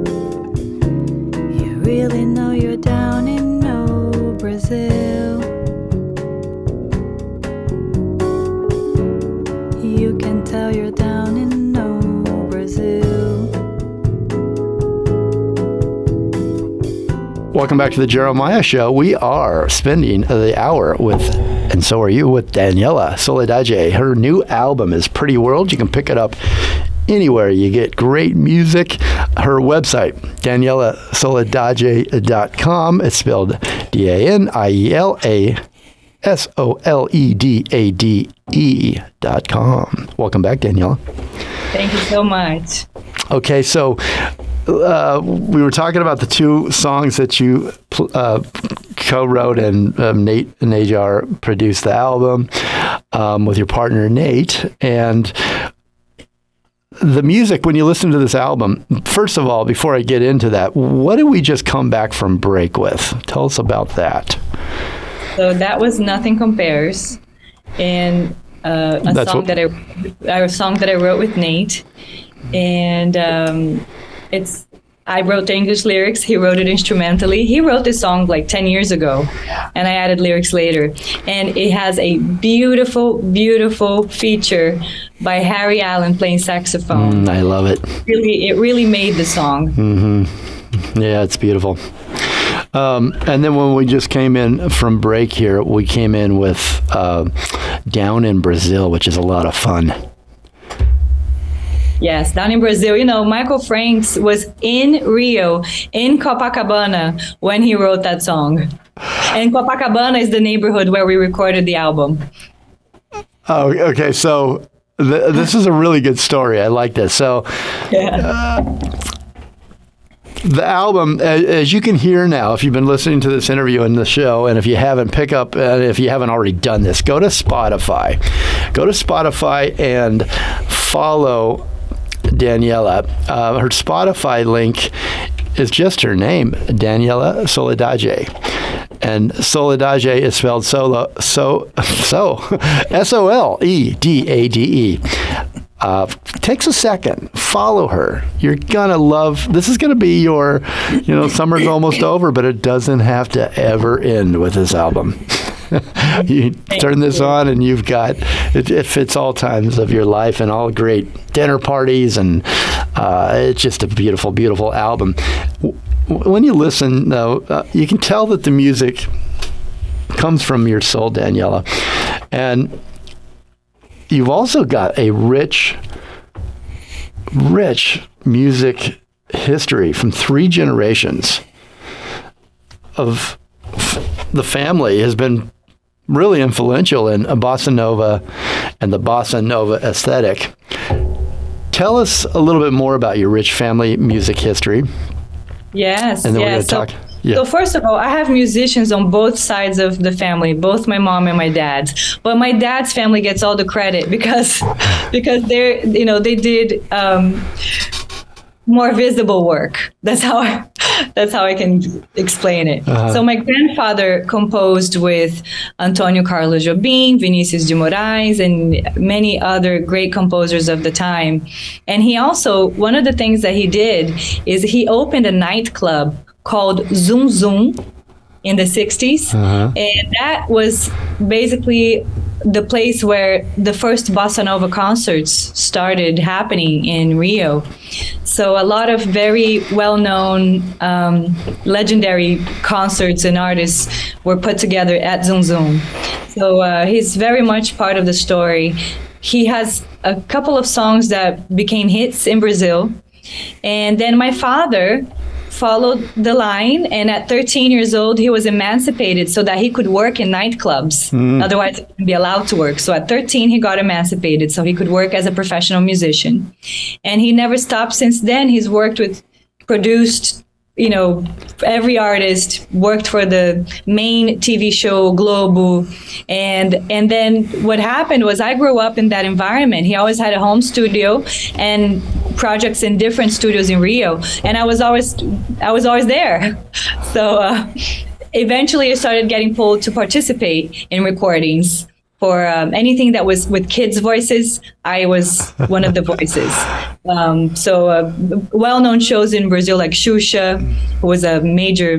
Really know you're down in no Brazil. You can tell you're down in no Brazil. Welcome back to the Jeremiah Show. We are spending the hour with, and so are you, with Daniela Soledade. Her new album is Pretty World. You can pick it up anywhere you get great music. Her website, daniela soledade dot com. It's spelled D A N I E L A S O L E D A D E dot com. Welcome back, Daniela. Thank you so much. Okay, so uh, we were talking about the two songs that you uh, co-wrote, and um, Nate Najar produced the album um, with your partner, Nate. And the music, when you listen to this album, first of all, before I get into that, what did we just come back from break with? Tell us about that. So that was Nothing Compares, and uh, a That's song what... that I, a song that I wrote with Nate, and um, it's. I wrote the English lyrics. He wrote it instrumentally. He wrote this song like ten years ago, and I added lyrics later. And it has a beautiful, beautiful feature by Harry Allen playing saxophone. Mm, I love it. Really, it really made the song. Mm-hmm. Yeah, it's beautiful. Um, and then when we just came in from break here, we came in with uh, Down in Brazil, which is a lot of fun. Yes, down in Brazil. You know, Michael Franks was in Rio, in Copacabana, when he wrote that song. And Copacabana is the neighborhood where we recorded the album. Oh, okay. So th- this is a really good story. I like this. So yeah. uh, the album, as, as you can hear now, if you've been listening to this interview and the show, and if you haven't, pick up, uh, if you haven't already done this, go to Spotify. Go to Spotify and follow Daniela. Uh, her Spotify link is just her name, Daniela Soledade. And Soledade is spelled solo, so, so, S O L E D A D E. Uh, takes a second. Follow her. You're gonna love. This is gonna be your, you know, summer's almost over, but it doesn't have to ever end with this album. You turn this on, and you've got it, it fits all times of your life and all great dinner parties, and uh, it's just a beautiful, beautiful album. When you listen, though, uh, you can tell that the music comes from your soul, Daniela, and you've also got a rich, rich music history from three generations of f- the family has been really influential in a bossa nova and the bossa nova aesthetic. Tell us a little bit more about your rich family music history. Yes, and then yes. we're going to so, talk. Yeah. So first of all, I have musicians on both sides of the family, both my mom and my dad. But my dad's family gets all the credit because because they're, you know, they did um, more visible work. That's how I, that's how I can explain it. Uh-huh. So my grandfather composed with Antonio Carlos Jobim, Vinicius de Moraes, and many other great composers of the time. And he also, one of the things that he did is he opened a nightclub called Zoom Zoom in the sixties. Uh-huh. And that was basically the place where the first bossa nova concerts started happening in Rio. So a lot of very well-known, um, legendary concerts and artists were put together at Zoom Zoom. So uh, he's very much part of the story. He has a couple of songs that became hits in Brazil. And then my father followed the line, and at thirteen years old, he was emancipated so that he could work in nightclubs. Mm. Otherwise, he wouldn't be allowed to work. So at thirteen, he got emancipated so he could work as a professional musician. And he never stopped since then. He's worked with, produced, you know, every artist, worked for the main T V show Globo. And and then what happened was I grew up in that environment. He always had a home studio and projects in different studios in Rio. And I was always I was always there. So uh, eventually I started getting pulled to participate in recordings. For um, anything that was with kids' voices, I was one of the voices. Um, so uh, well-known shows in Brazil like Xuxa, who was a major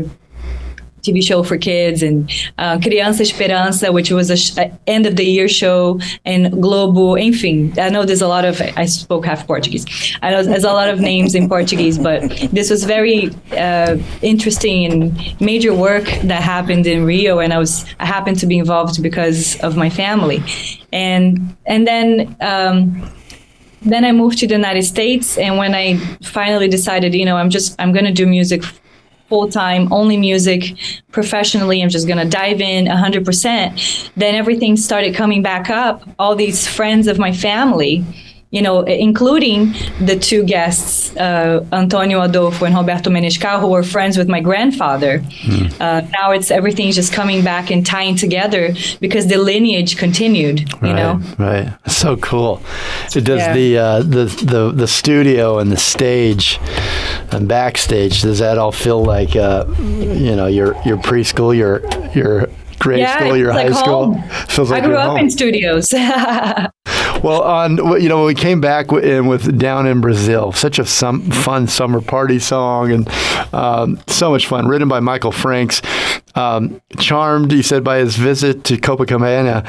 T V show for kids, and uh, Criança Esperança, which was a, sh- a end of the year show, and Globo, enfim. I know there's a lot of, I spoke half Portuguese. I know there's a lot of names in Portuguese, but this was very uh, interesting and major work that happened in Rio, and I was, I happened to be involved because of my family. And, and then, um, then I moved to the United States, and when I finally decided, you know, I'm just, I'm going to do music full-time, only music, professionally, I'm just going to dive in one hundred percent. Then everything started coming back up. All these friends of my family, you know, including the two guests, uh, Antonio Adolfo and Roberto Menescal, who were friends with my grandfather. Hmm. Uh, now it's everything's just coming back and tying together because the lineage continued, you right, know? Right. So cool. It does Yeah. the, uh, the, the, the studio and the stage and backstage, does that all feel like, uh, you know, your, your preschool, your, your grade Yeah, school, it your feels high like school? home. Feels like I grew you're up home. in studios. Well, on you know, when we came back w- in with Down in Brazil, such a sum, fun summer party song, and um, so much fun, written by Michael Franks. Um, charmed, he said, by his visit to Copacabana.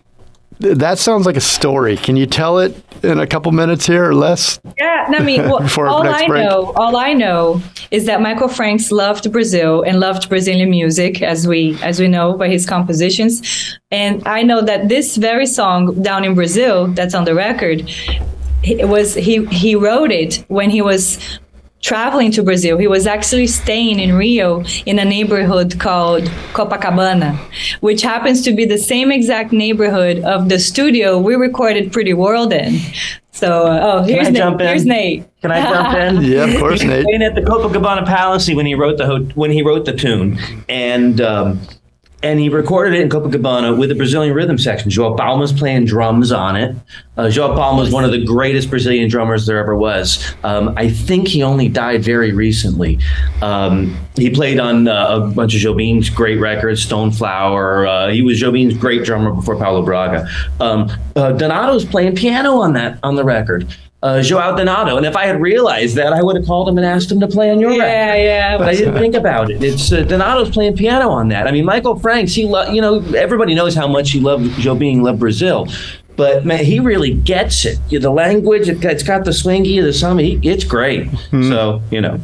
That sounds like a story. Can you tell it in a couple minutes here or less? Yeah, I mean, well, Before our all next I break? know, all I know is that Michael Franks loved Brazil and loved Brazilian music, as we as we know by his compositions. And I know that this very song, Down in Brazil, that's on the record, it was he he wrote it when he was traveling to Brazil. He was actually staying in Rio in a neighborhood called Copacabana, which happens to be the same exact neighborhood of the studio we recorded Pretty World in. So, uh, oh, here's Nate. Here's Nate. Can I jump in? Yeah, of course, Nate. And at the Copacabana Palace when he wrote the ho- when he wrote the tune, and um, and he recorded it in Copacabana with a Brazilian rhythm section. João Palma's playing drums on it. Uh, João Palma is one of the greatest Brazilian drummers there ever was. Um, I think he only died very recently. Um, he played on uh, a bunch of Jobim's great records, Stone Flower. Uh, he was Jobim's great drummer before Paulo Braga. Um, uh, Donato's playing piano on that on the record. Uh, João Donato, and if I had realized that, I would have called him and asked him to play on your yeah, record. Yeah, yeah. But I didn't think about it. It's uh, Donato's playing piano on that. I mean, Michael Franks, he lo- you know, everybody knows how much he loved Jobim, loved Brazil, but man, he really gets it. The language, it, it's got the swingy of the summer. He, it's great. Hmm. So you know.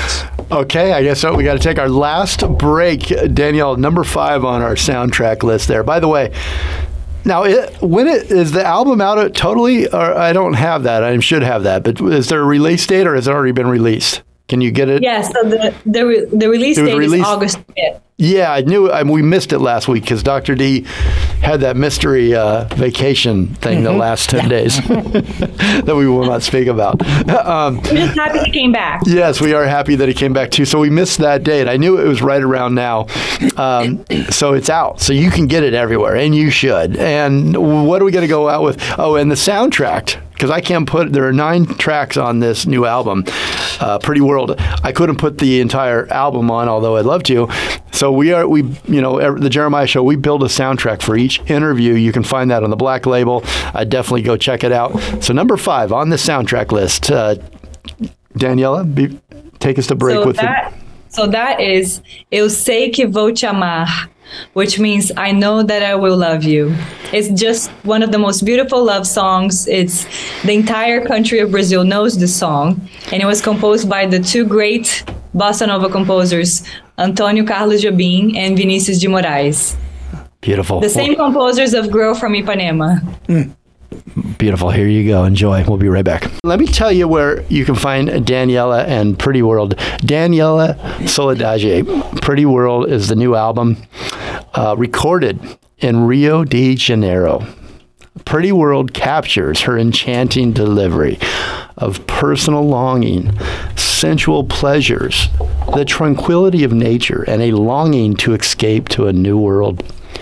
Okay, I guess so. We got to take our last break. Danielle, number five on our soundtrack list there. By the way. Now, it, when it is the album out totally, or I don't have that. I should have that, but is there a release date, or has it already been released? Can you get it? Yeah, so the the, re- the release date released, is August fifth. Yeah, I knew. I mean, we missed it last week because Doctor D had that mystery uh, vacation thing mm-hmm. the last ten days that we will not speak about. Um, I'm just happy he came back. Yes, we are happy that he came back too. So we missed that date. I knew it was right around now. Um, so it's out. So you can get it everywhere, and you should. And what are we going to go out with? Oh, and the soundtrack. Because I can't put, there are nine tracks on this new album, uh, Pretty World. I couldn't put the entire album on, although I'd love to. So we are, we, you know, the Jeremiah Show, we build a soundtrack for each interview. You can find that on the Black Label. I'd definitely go check it out. So number five on the soundtrack list, uh, Daniela, be, take us to break so with that, the... So that is Eu Sei Que Vou Te Amar, which means I know that I will love you. It's just one of the most beautiful love songs. It's the entire country of Brazil knows this song, and it was composed by the two great bossa nova composers, Antônio Carlos Jobim and Vinícius de Moraes. Beautiful. The same well, composers of Girl from Ipanema. Mm. Beautiful. Here you go. Enjoy. We'll be right back. Let me tell you where you can find Daniela and Pretty World. Daniela Soledade. Pretty World is the new album uh, recorded in Rio de Janeiro. Pretty World captures her enchanting delivery of personal longing, sensual pleasures, the tranquility of nature, and a longing to escape to a new world.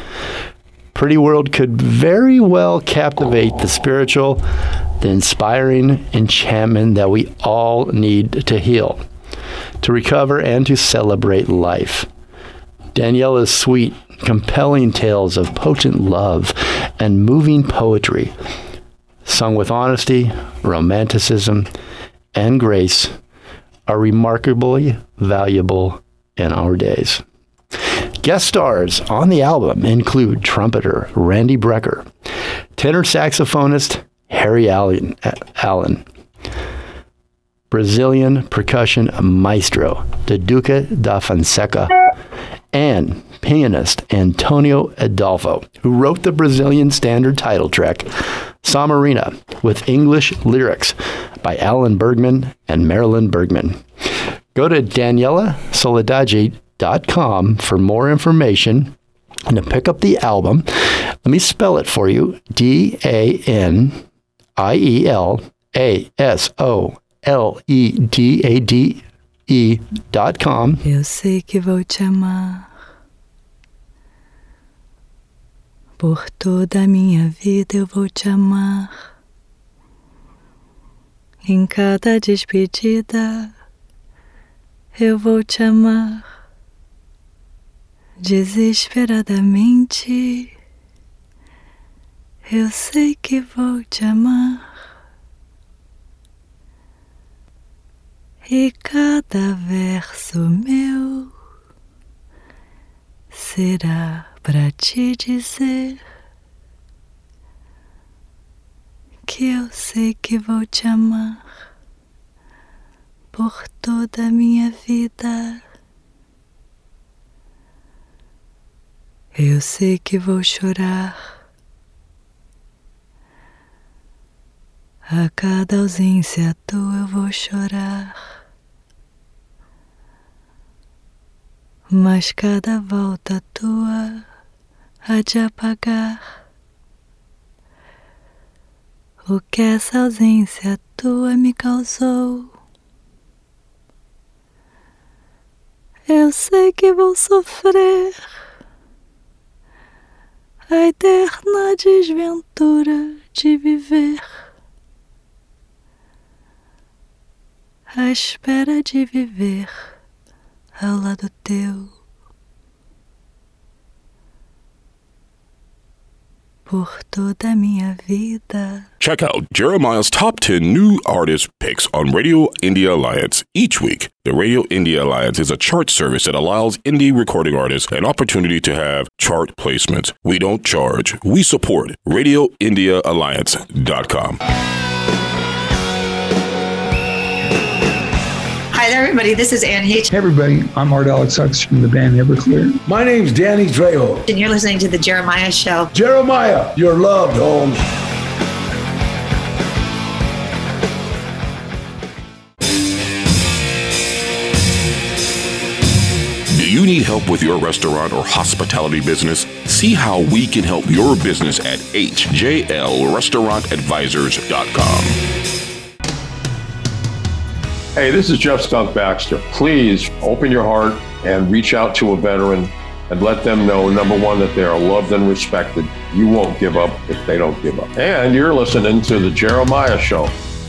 Pretty World could very well captivate the spiritual, the inspiring enchantment that we all need to heal, to recover, and to celebrate life. Daniela's sweet, compelling tales of potent love and moving poetry, sung with honesty, romanticism, and grace, are remarkably valuable in our days. Guest stars on the album include trumpeter Randy Brecker, tenor saxophonist Harry Allen, Allen, Brazilian percussion maestro Duduca da Fonseca, and pianist Antonio Adolfo, who wrote the Brazilian standard title track, Sá Marina, with English lyrics by Alan Bergman and Marilyn Bergman. Go to Daniela Soledade dot com for more information and to pick up the album. Let me spell it for you. D A N I E L A S O L E D A D E dot com. Eu sei que vou te amar por toda a minha vida, eu vou te amar em cada despedida, eu vou te amar desesperadamente. Eu sei que vou te amar e cada verso meu será pra te dizer que eu sei que vou te amar por toda a minha vida. Eu sei que vou chorar A cada ausência tua eu vou chorar, mas cada volta tua há de apagar o que essa ausência tua me causou. Eu sei que vou sofrer a eterna desventura de viver à espera de viver ao lado teu. Por toda a minha vida. Check out Jeremiah's top ten new artist picks on Radio India Alliance each week. The Radio India Alliance is a chart service that allows indie recording artists an opportunity to have chart placements. We don't charge. We support radio india alliance dot com. Hi there, everybody. This is Anne H. Hey, everybody. I'm Art Alexakis from the band Everclear. My name's Danny Trejo. And you're listening to The Jeremiah Show. Jeremiah, you're loved, Holmes. Do you need help with your restaurant or hospitality business? See how we can help your business at h j l restaurant advisors dot com. Hey, this is Jeff Skunk Baxter. Please open your heart and reach out to a veteran and let them know, number one, that they are loved and respected. You won't give up if they don't give up. And you're listening to The Jeremiah Show.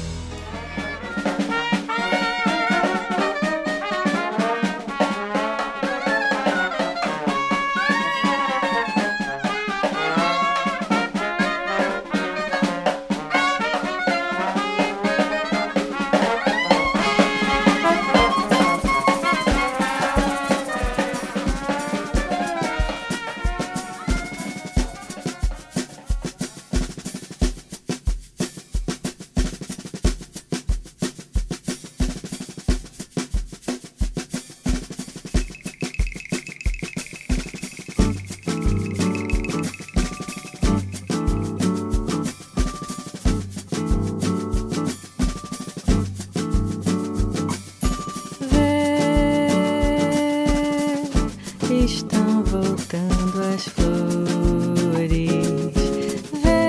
Estão voltando as flores. Vê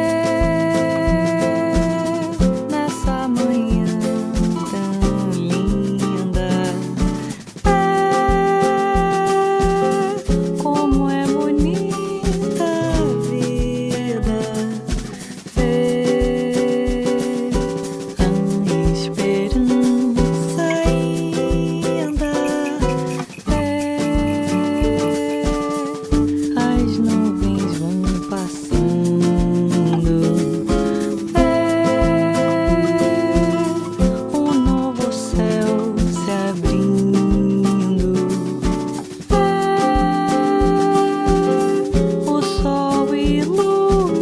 nessa manhã tão linda. Vê como é bonita a vida. Vê a esperança ainda. As nuvens vão passando, é um novo céu se abrindo, é o sol iluminando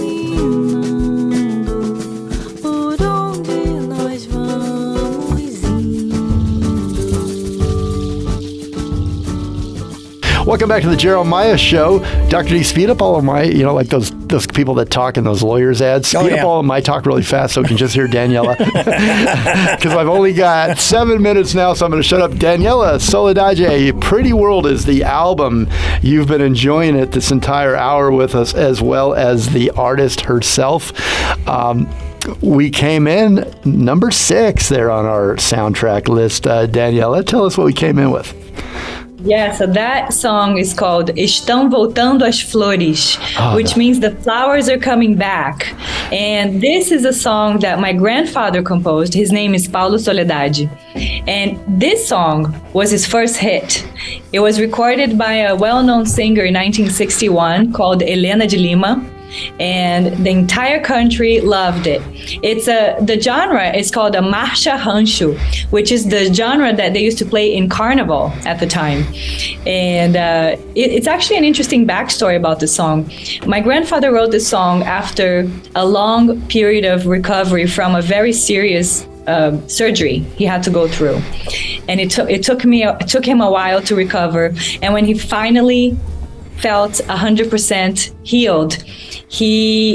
por onde nós vamos indo. Welcome back to the Jeremiah Show. Doctor D, speed up all of my, you know, like those those people that talk in those lawyers ads. Speed Oh, yeah. up all of my talk really fast so we can just hear Daniela. Because I've only got seven minutes now, so I'm going to shut up. Daniela Soledade, Pretty World is the album. You've been enjoying it this entire hour with us, as well as the artist herself. Um, we came in number six there on our soundtrack list. Uh, Daniela, tell us what we came in with. Yeah, so that song is called Estão Voltando as Flores, Oh, which that- means the flowers are coming back. And this is a song that my grandfather composed. His name is Paulo Soledade. And this song was his first hit. It was recorded by a well-known singer in nineteen sixty-one called Helena de Lima. And the entire country loved it. It's a the genre is called a marcha rancho, which is the genre that they used to play in carnival at the time. And uh, it, it's actually an interesting backstory about the song. My grandfather wrote this song after a long period of recovery from a very serious uh, surgery he had to go through, and it took it took me it took him a while to recover. And when he finally felt one hundred percent healed, he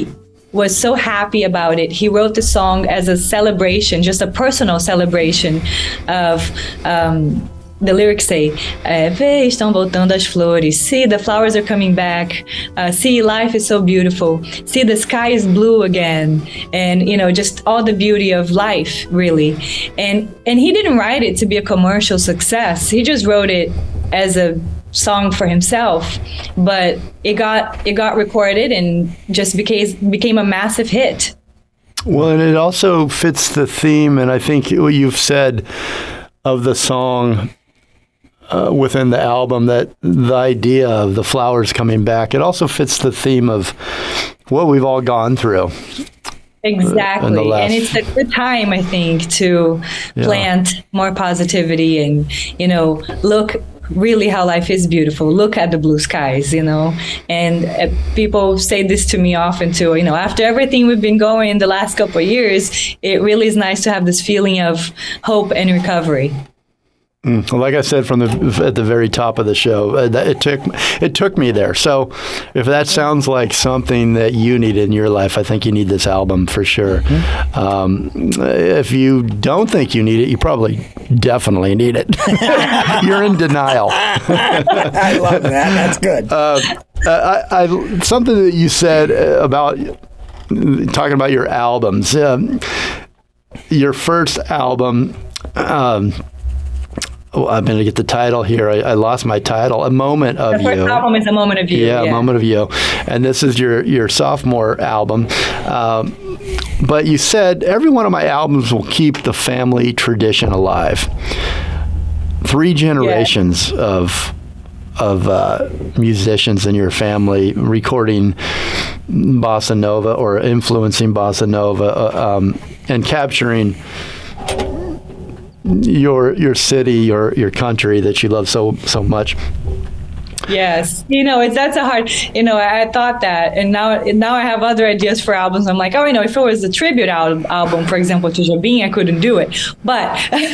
was so happy about it. He wrote the song as a celebration, just a personal celebration of, um, the lyrics say, é, vê, estão voltando as flores. See, the flowers are coming back. Uh, see, life is so beautiful. See, the sky is blue again. And, you know, just all the beauty of life, really. And and he didn't write it to be a commercial success. He just wrote it as a song for himself. But it got it got recorded and just became became a massive hit. Well, and it also fits the theme, and I think what you've said of the song Uh, within the album, that the idea of the flowers coming back, it also fits the theme of what we've all gone through. Exactly. Uh, last... And it's a good time, I think, to yeah. plant more positivity and, you know, look really how life is beautiful. Look at the blue skies, you know. And uh, people say this to me often too, you know, after everything we've been going in the last couple of years, it really is nice to have this feeling of hope and recovery. Mm. Well, like I said from the at the very top of the show, uh, that it took it took me there. So, if that sounds like something that you need in your life, I think you need this album for sure. Mm-hmm. Um, if you don't think you need it, you probably definitely need it. You're in denial. I love that. That's good. Uh, I, I something that you said about talking about your albums. Um, your first album. Um, Oh, I'm going to get the title here. I, I lost my title. A Moment of You. The first album is A Moment of You. Yeah, yeah. A Moment of You. And this is your, your sophomore album. Um, but you said, every one of my albums will keep the family tradition alive. Three generations yeah. of of uh, musicians in your family recording bossa nova or influencing bossa nova uh, um, and capturing your your city, your your country that you love so so much. Yes, you know, it's that's a hard. You know, I, I thought that, and now now I have other ideas for albums. I'm like, oh, you know, if it was a tribute al- album, for example, to Jobim, I couldn't do it. But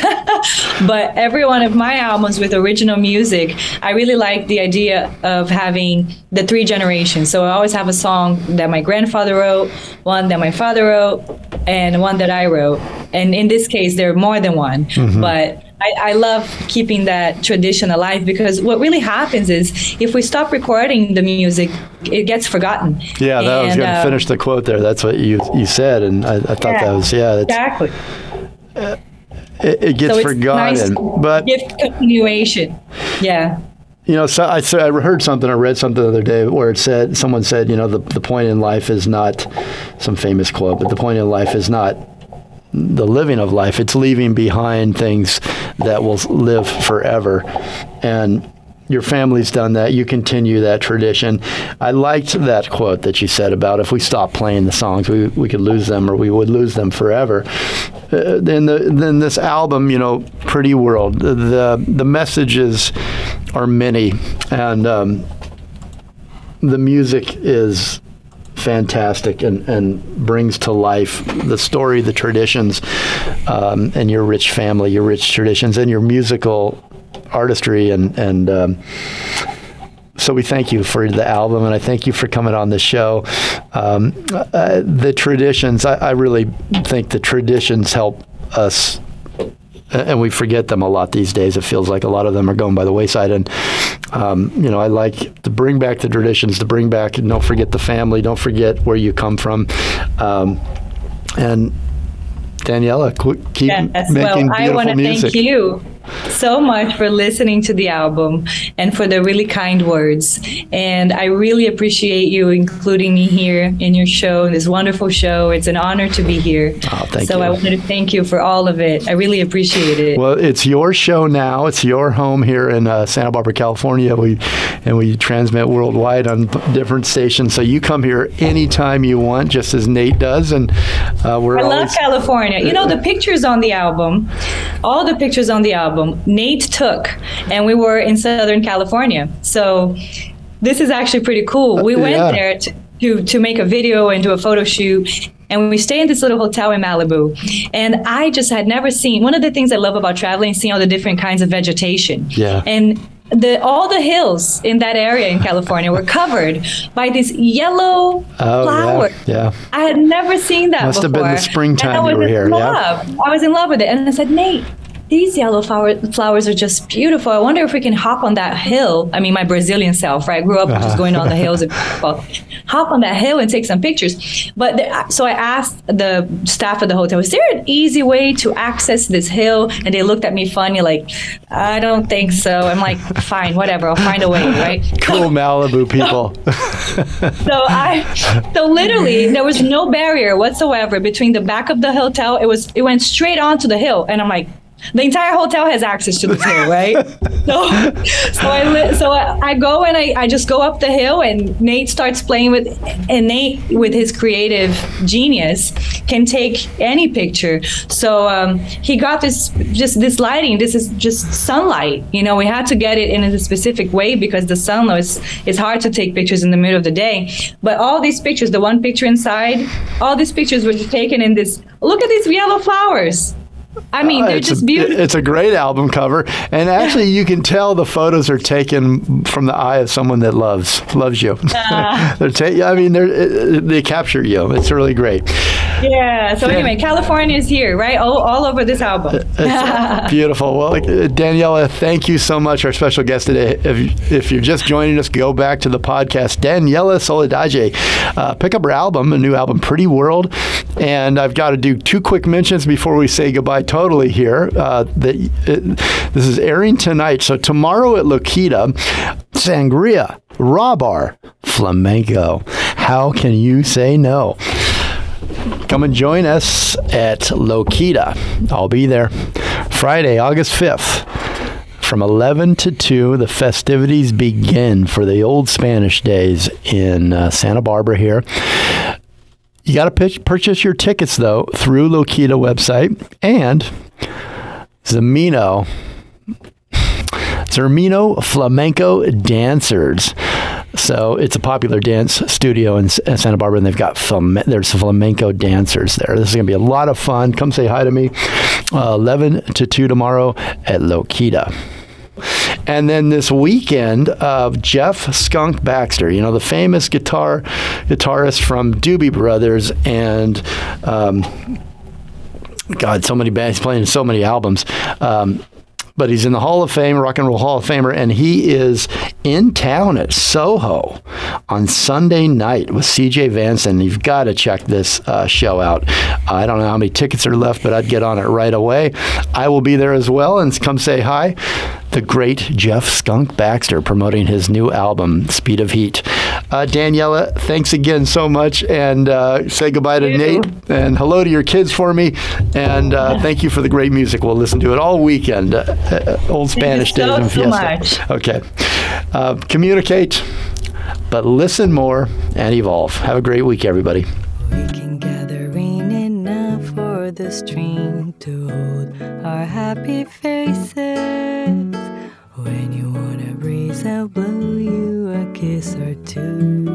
but every one of my albums with original music, I really like the idea of having the three generations. So I always have a song that my grandfather wrote, one that my father wrote, and one that I wrote. And in this case, there are more than one. Mm-hmm. But I, I love keeping that tradition alive, because what really happens is if we stop recording the music, it gets forgotten. Yeah, that and, was going to uh, finish the quote there. That's what you you said, and I, I thought yeah, that was yeah. Exactly. Uh, it, it gets so it's forgotten, nice but give continuation. Yeah. You know, so I, so I heard something, I read something the other day where it said, someone said, you know, the the point in life is not some famous quote, but the point in life is not the living of life, it's leaving behind things that will live forever. And your family's done that. You continue that tradition. I liked that quote that you said about if we stop playing the songs, we we could lose them, or we would lose them forever. Uh, then the then this album, you know, Pretty World, the the messages are many, and um, the music is fantastic and, and brings to life the story, the traditions, um, and your rich family, your rich traditions, and your musical artistry. And, and um, so we thank you for the album, and I thank you for coming on the show. Um, uh, the traditions, I, I really think the traditions help us, and we forget them a lot these days. It feels like a lot of them are going by the wayside. And, um, you know, I like to bring back the traditions, to bring back, and don't forget the family, don't forget where you come from. Um, and Daniela, keep yes, making well, beautiful I want to music. Thank you so much for listening to the album and for the really kind words. And I really appreciate you including me here in your show, in this wonderful show. It's an honor to be here. Oh, thank so you. I wanted to thank you for all of it. I really appreciate it. Well, it's your show now. It's your home here in uh, Santa Barbara, California. We and we transmit worldwide on different stations. So you come here anytime you want, just as Nate does. And uh, we're I always... love California. You know, the pictures on the album, all the pictures on the album, Nate took, and we were in Southern California. So this is actually pretty cool. We went yeah. there to, to to make a video and do a photo shoot, and we stay in this little hotel in Malibu. And I just had never seen, one of the things I love about traveling is seeing all the different kinds of vegetation. Yeah. And the all the hills in that area in California were covered by this yellow oh, flower. Yeah, yeah. I had never seen that Must before. have been the springtime and I was you were in here. Love. Yeah. I was in love with it. And I said, Nate, these yellow flower, flowers are just beautiful. I wonder if we can hop on that hill. I mean, my Brazilian self, right? I grew up uh-huh. just going on the hills. And hop on that hill and take some pictures. But the, so I asked the staff of the hotel, is there an easy way to access this hill? And they looked at me funny, like, I don't think so. I'm like, fine, whatever. I'll find a way, right? Cool Malibu people. so I, so literally, there was no barrier whatsoever between the back of the hotel. It was, it went straight onto the hill, and I'm like, the entire hotel has access to this hill, right? so, so I li- so I, I go and I, I just go up the hill, and Nate starts playing with, and Nate with his creative genius can take any picture. So um, he got this just this lighting. This is just sunlight. You know, we had to get it in a specific way because the sun is it's hard to take pictures in the middle of the day. But all these pictures, the one picture inside, all these pictures were taken in this. Look at these yellow flowers. I mean, they're uh, it's just a, beautiful. It's a great album cover, and actually, you can tell the photos are taken from the eye of someone that loves loves you. Uh, they're ta- I mean, they they capture you. It's really great. Yeah. So Dan- anyway, California is here, right? All, all over this album. It's beautiful. Well, Daniela, thank you so much. Our special guest today. If if you're just joining us, go back to the podcast. Daniela Soledade, uh, pick up her album, a new album, Pretty World, and I've got to do two quick mentions before we say goodbye. Totally here. Uh, that it, this is airing tonight. So tomorrow at Lokita, Sangria, Raw Bar, Flamenco. How can you say no? Come and join us at Lokita. I'll be there Friday, August fifth. From eleven to two, the festivities begin for the old Spanish days in uh, Santa Barbara here. You got to pitch, purchase your tickets, though, through Lokita website. And Zamino, Zermino Flamenco Dancers. So it's a popular dance studio in, in Santa Barbara, and they've got flam- there's flamenco dancers there. This is going to be a lot of fun. Come say hi to me. Uh, eleven to two tomorrow at Lokita. And then this weekend, uh, Jeff Skunk Baxter, you know, the famous guitar guitarist from Doobie Brothers, and um, God, so many bands, he's playing in so many albums. Um, but he's in the Hall of Fame, Rock and Roll Hall of Famer, and he is in town at Soho on Sunday night with C J Vanson. You've got to check this uh, show out. I don't know how many tickets are left, but I'd get on it right away. I will be there as well, and come say hi. The great Jeff Skunk Baxter promoting his new album, Speed of Heat. Uh, Daniela, thanks again so much, and uh, say goodbye to Nate, and hello to your kids for me, and uh, thank you for the great music. We'll listen to it all weekend. Uh, uh, old Spanish days and so Fiesta. Much. Okay. Uh, communicate, but listen more and evolve. Have a great week, everybody. We can gather rain enough for the stream to hold our happy faces. When you want a breeze, I'll blow you a kiss or two.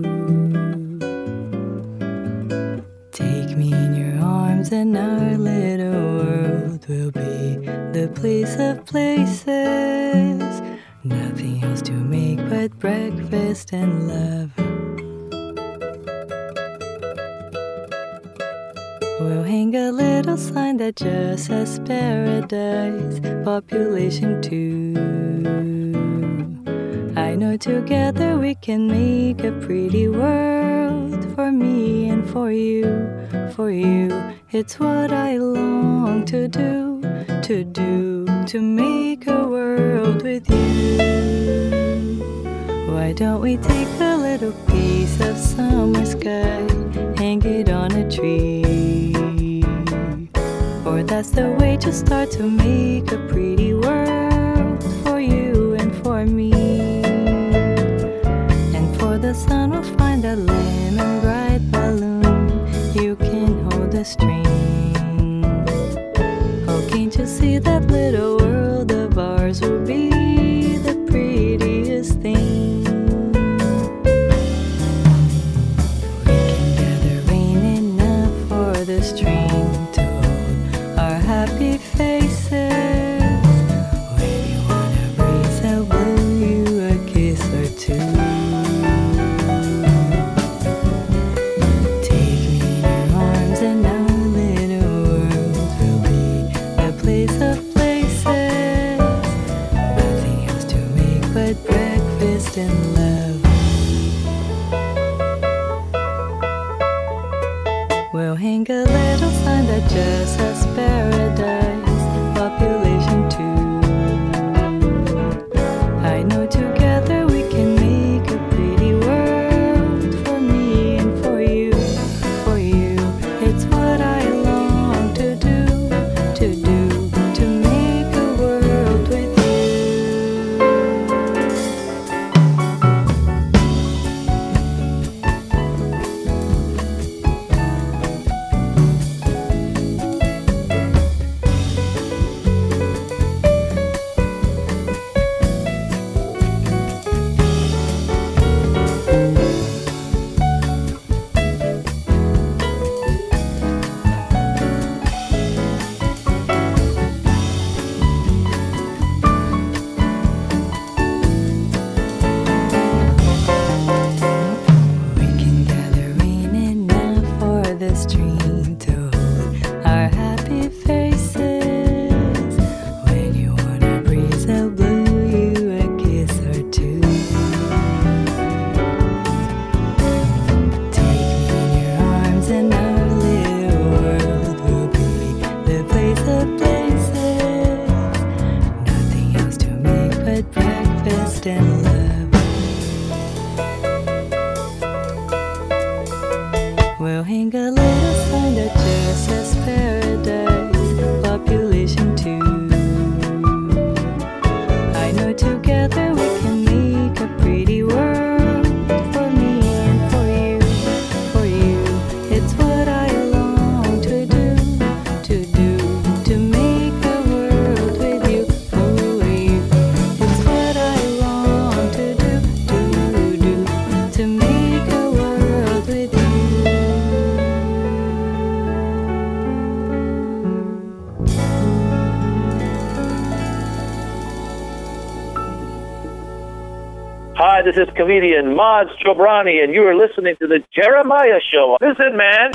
Take me in your arms and our little world will be the place of places. Nothing else to make but breakfast and love. We'll hang a little sign that just says paradise, population two. I know together we can make a pretty world for me and for you, for you. It's what I long to do, to do, to make a world with you. Why don't we take a little piece of summer sky, hang it on a tree? Or that's the way to start to make a pretty world for you and for me. And for the sun we'll find a lemon bright balloon. You can hold the string. Oh, can't you see that little world of ours will be the prettiest thing? We can gather rain enough for the stream to happy faces. When you wanna breeze, I'll blow breakfast in love. We'll hang a little sign that just says paradise, population two. I know together we can make a pretty world for me and for you, for you. It's what I long to do, to do, to make a world with you. Hi, this is comedian Maz Jobrani, and you are listening to the Jeremiah Show. Listen, man.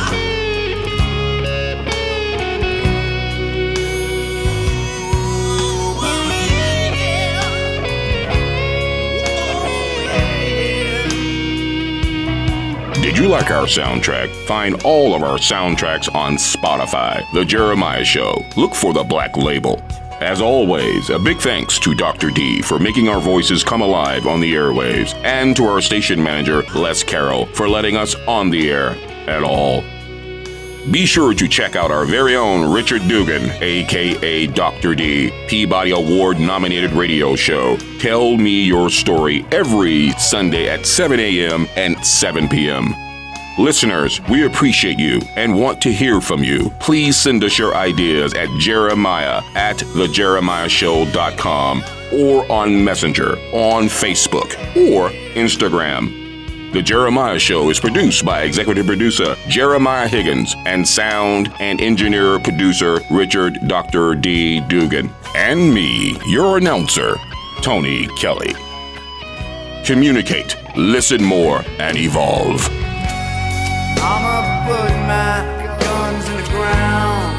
Did you like our soundtrack? Find all of our soundtracks on Spotify. The Jeremiah Show. Look for the Black Label. As always, a big thanks to Doctor D for making our voices come alive on the airwaves, and to our station manager, Les Carroll, for letting us on the air at all. Be sure to check out our very own Richard Dugan, aka Doctor D, Peabody Award-nominated radio show, Tell Me Your Story, every Sunday at seven a.m. and seven p.m. Listeners, we appreciate you and want to hear from you. Please send us your ideas at Jeremiah at the jeremiah show dot com or on Messenger, on Facebook, or Instagram. The Jeremiah Show is produced by executive producer Jeremiah Higgins and sound and engineer producer Richard Doctor D. Dugan. And me, your announcer, Tony Kelly. Communicate, listen more, and evolve. I'ma put my guns in the ground.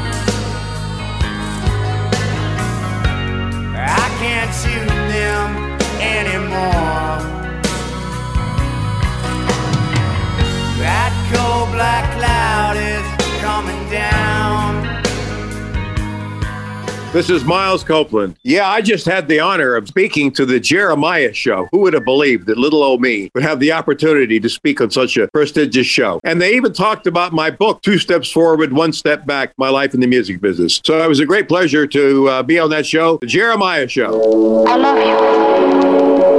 I can't shoot them anymore. That cold black cloud is coming down. This is Miles Copeland. Yeah, I just had the honor of speaking to the Jeremiah Show. Who would have believed that little old me would have the opportunity to speak on such a prestigious show? And they even talked about my book, Two Steps Forward, One Step Back, My Life in the Music Business. So it was a great pleasure to uh, be on that show, the Jeremiah Show. I love you.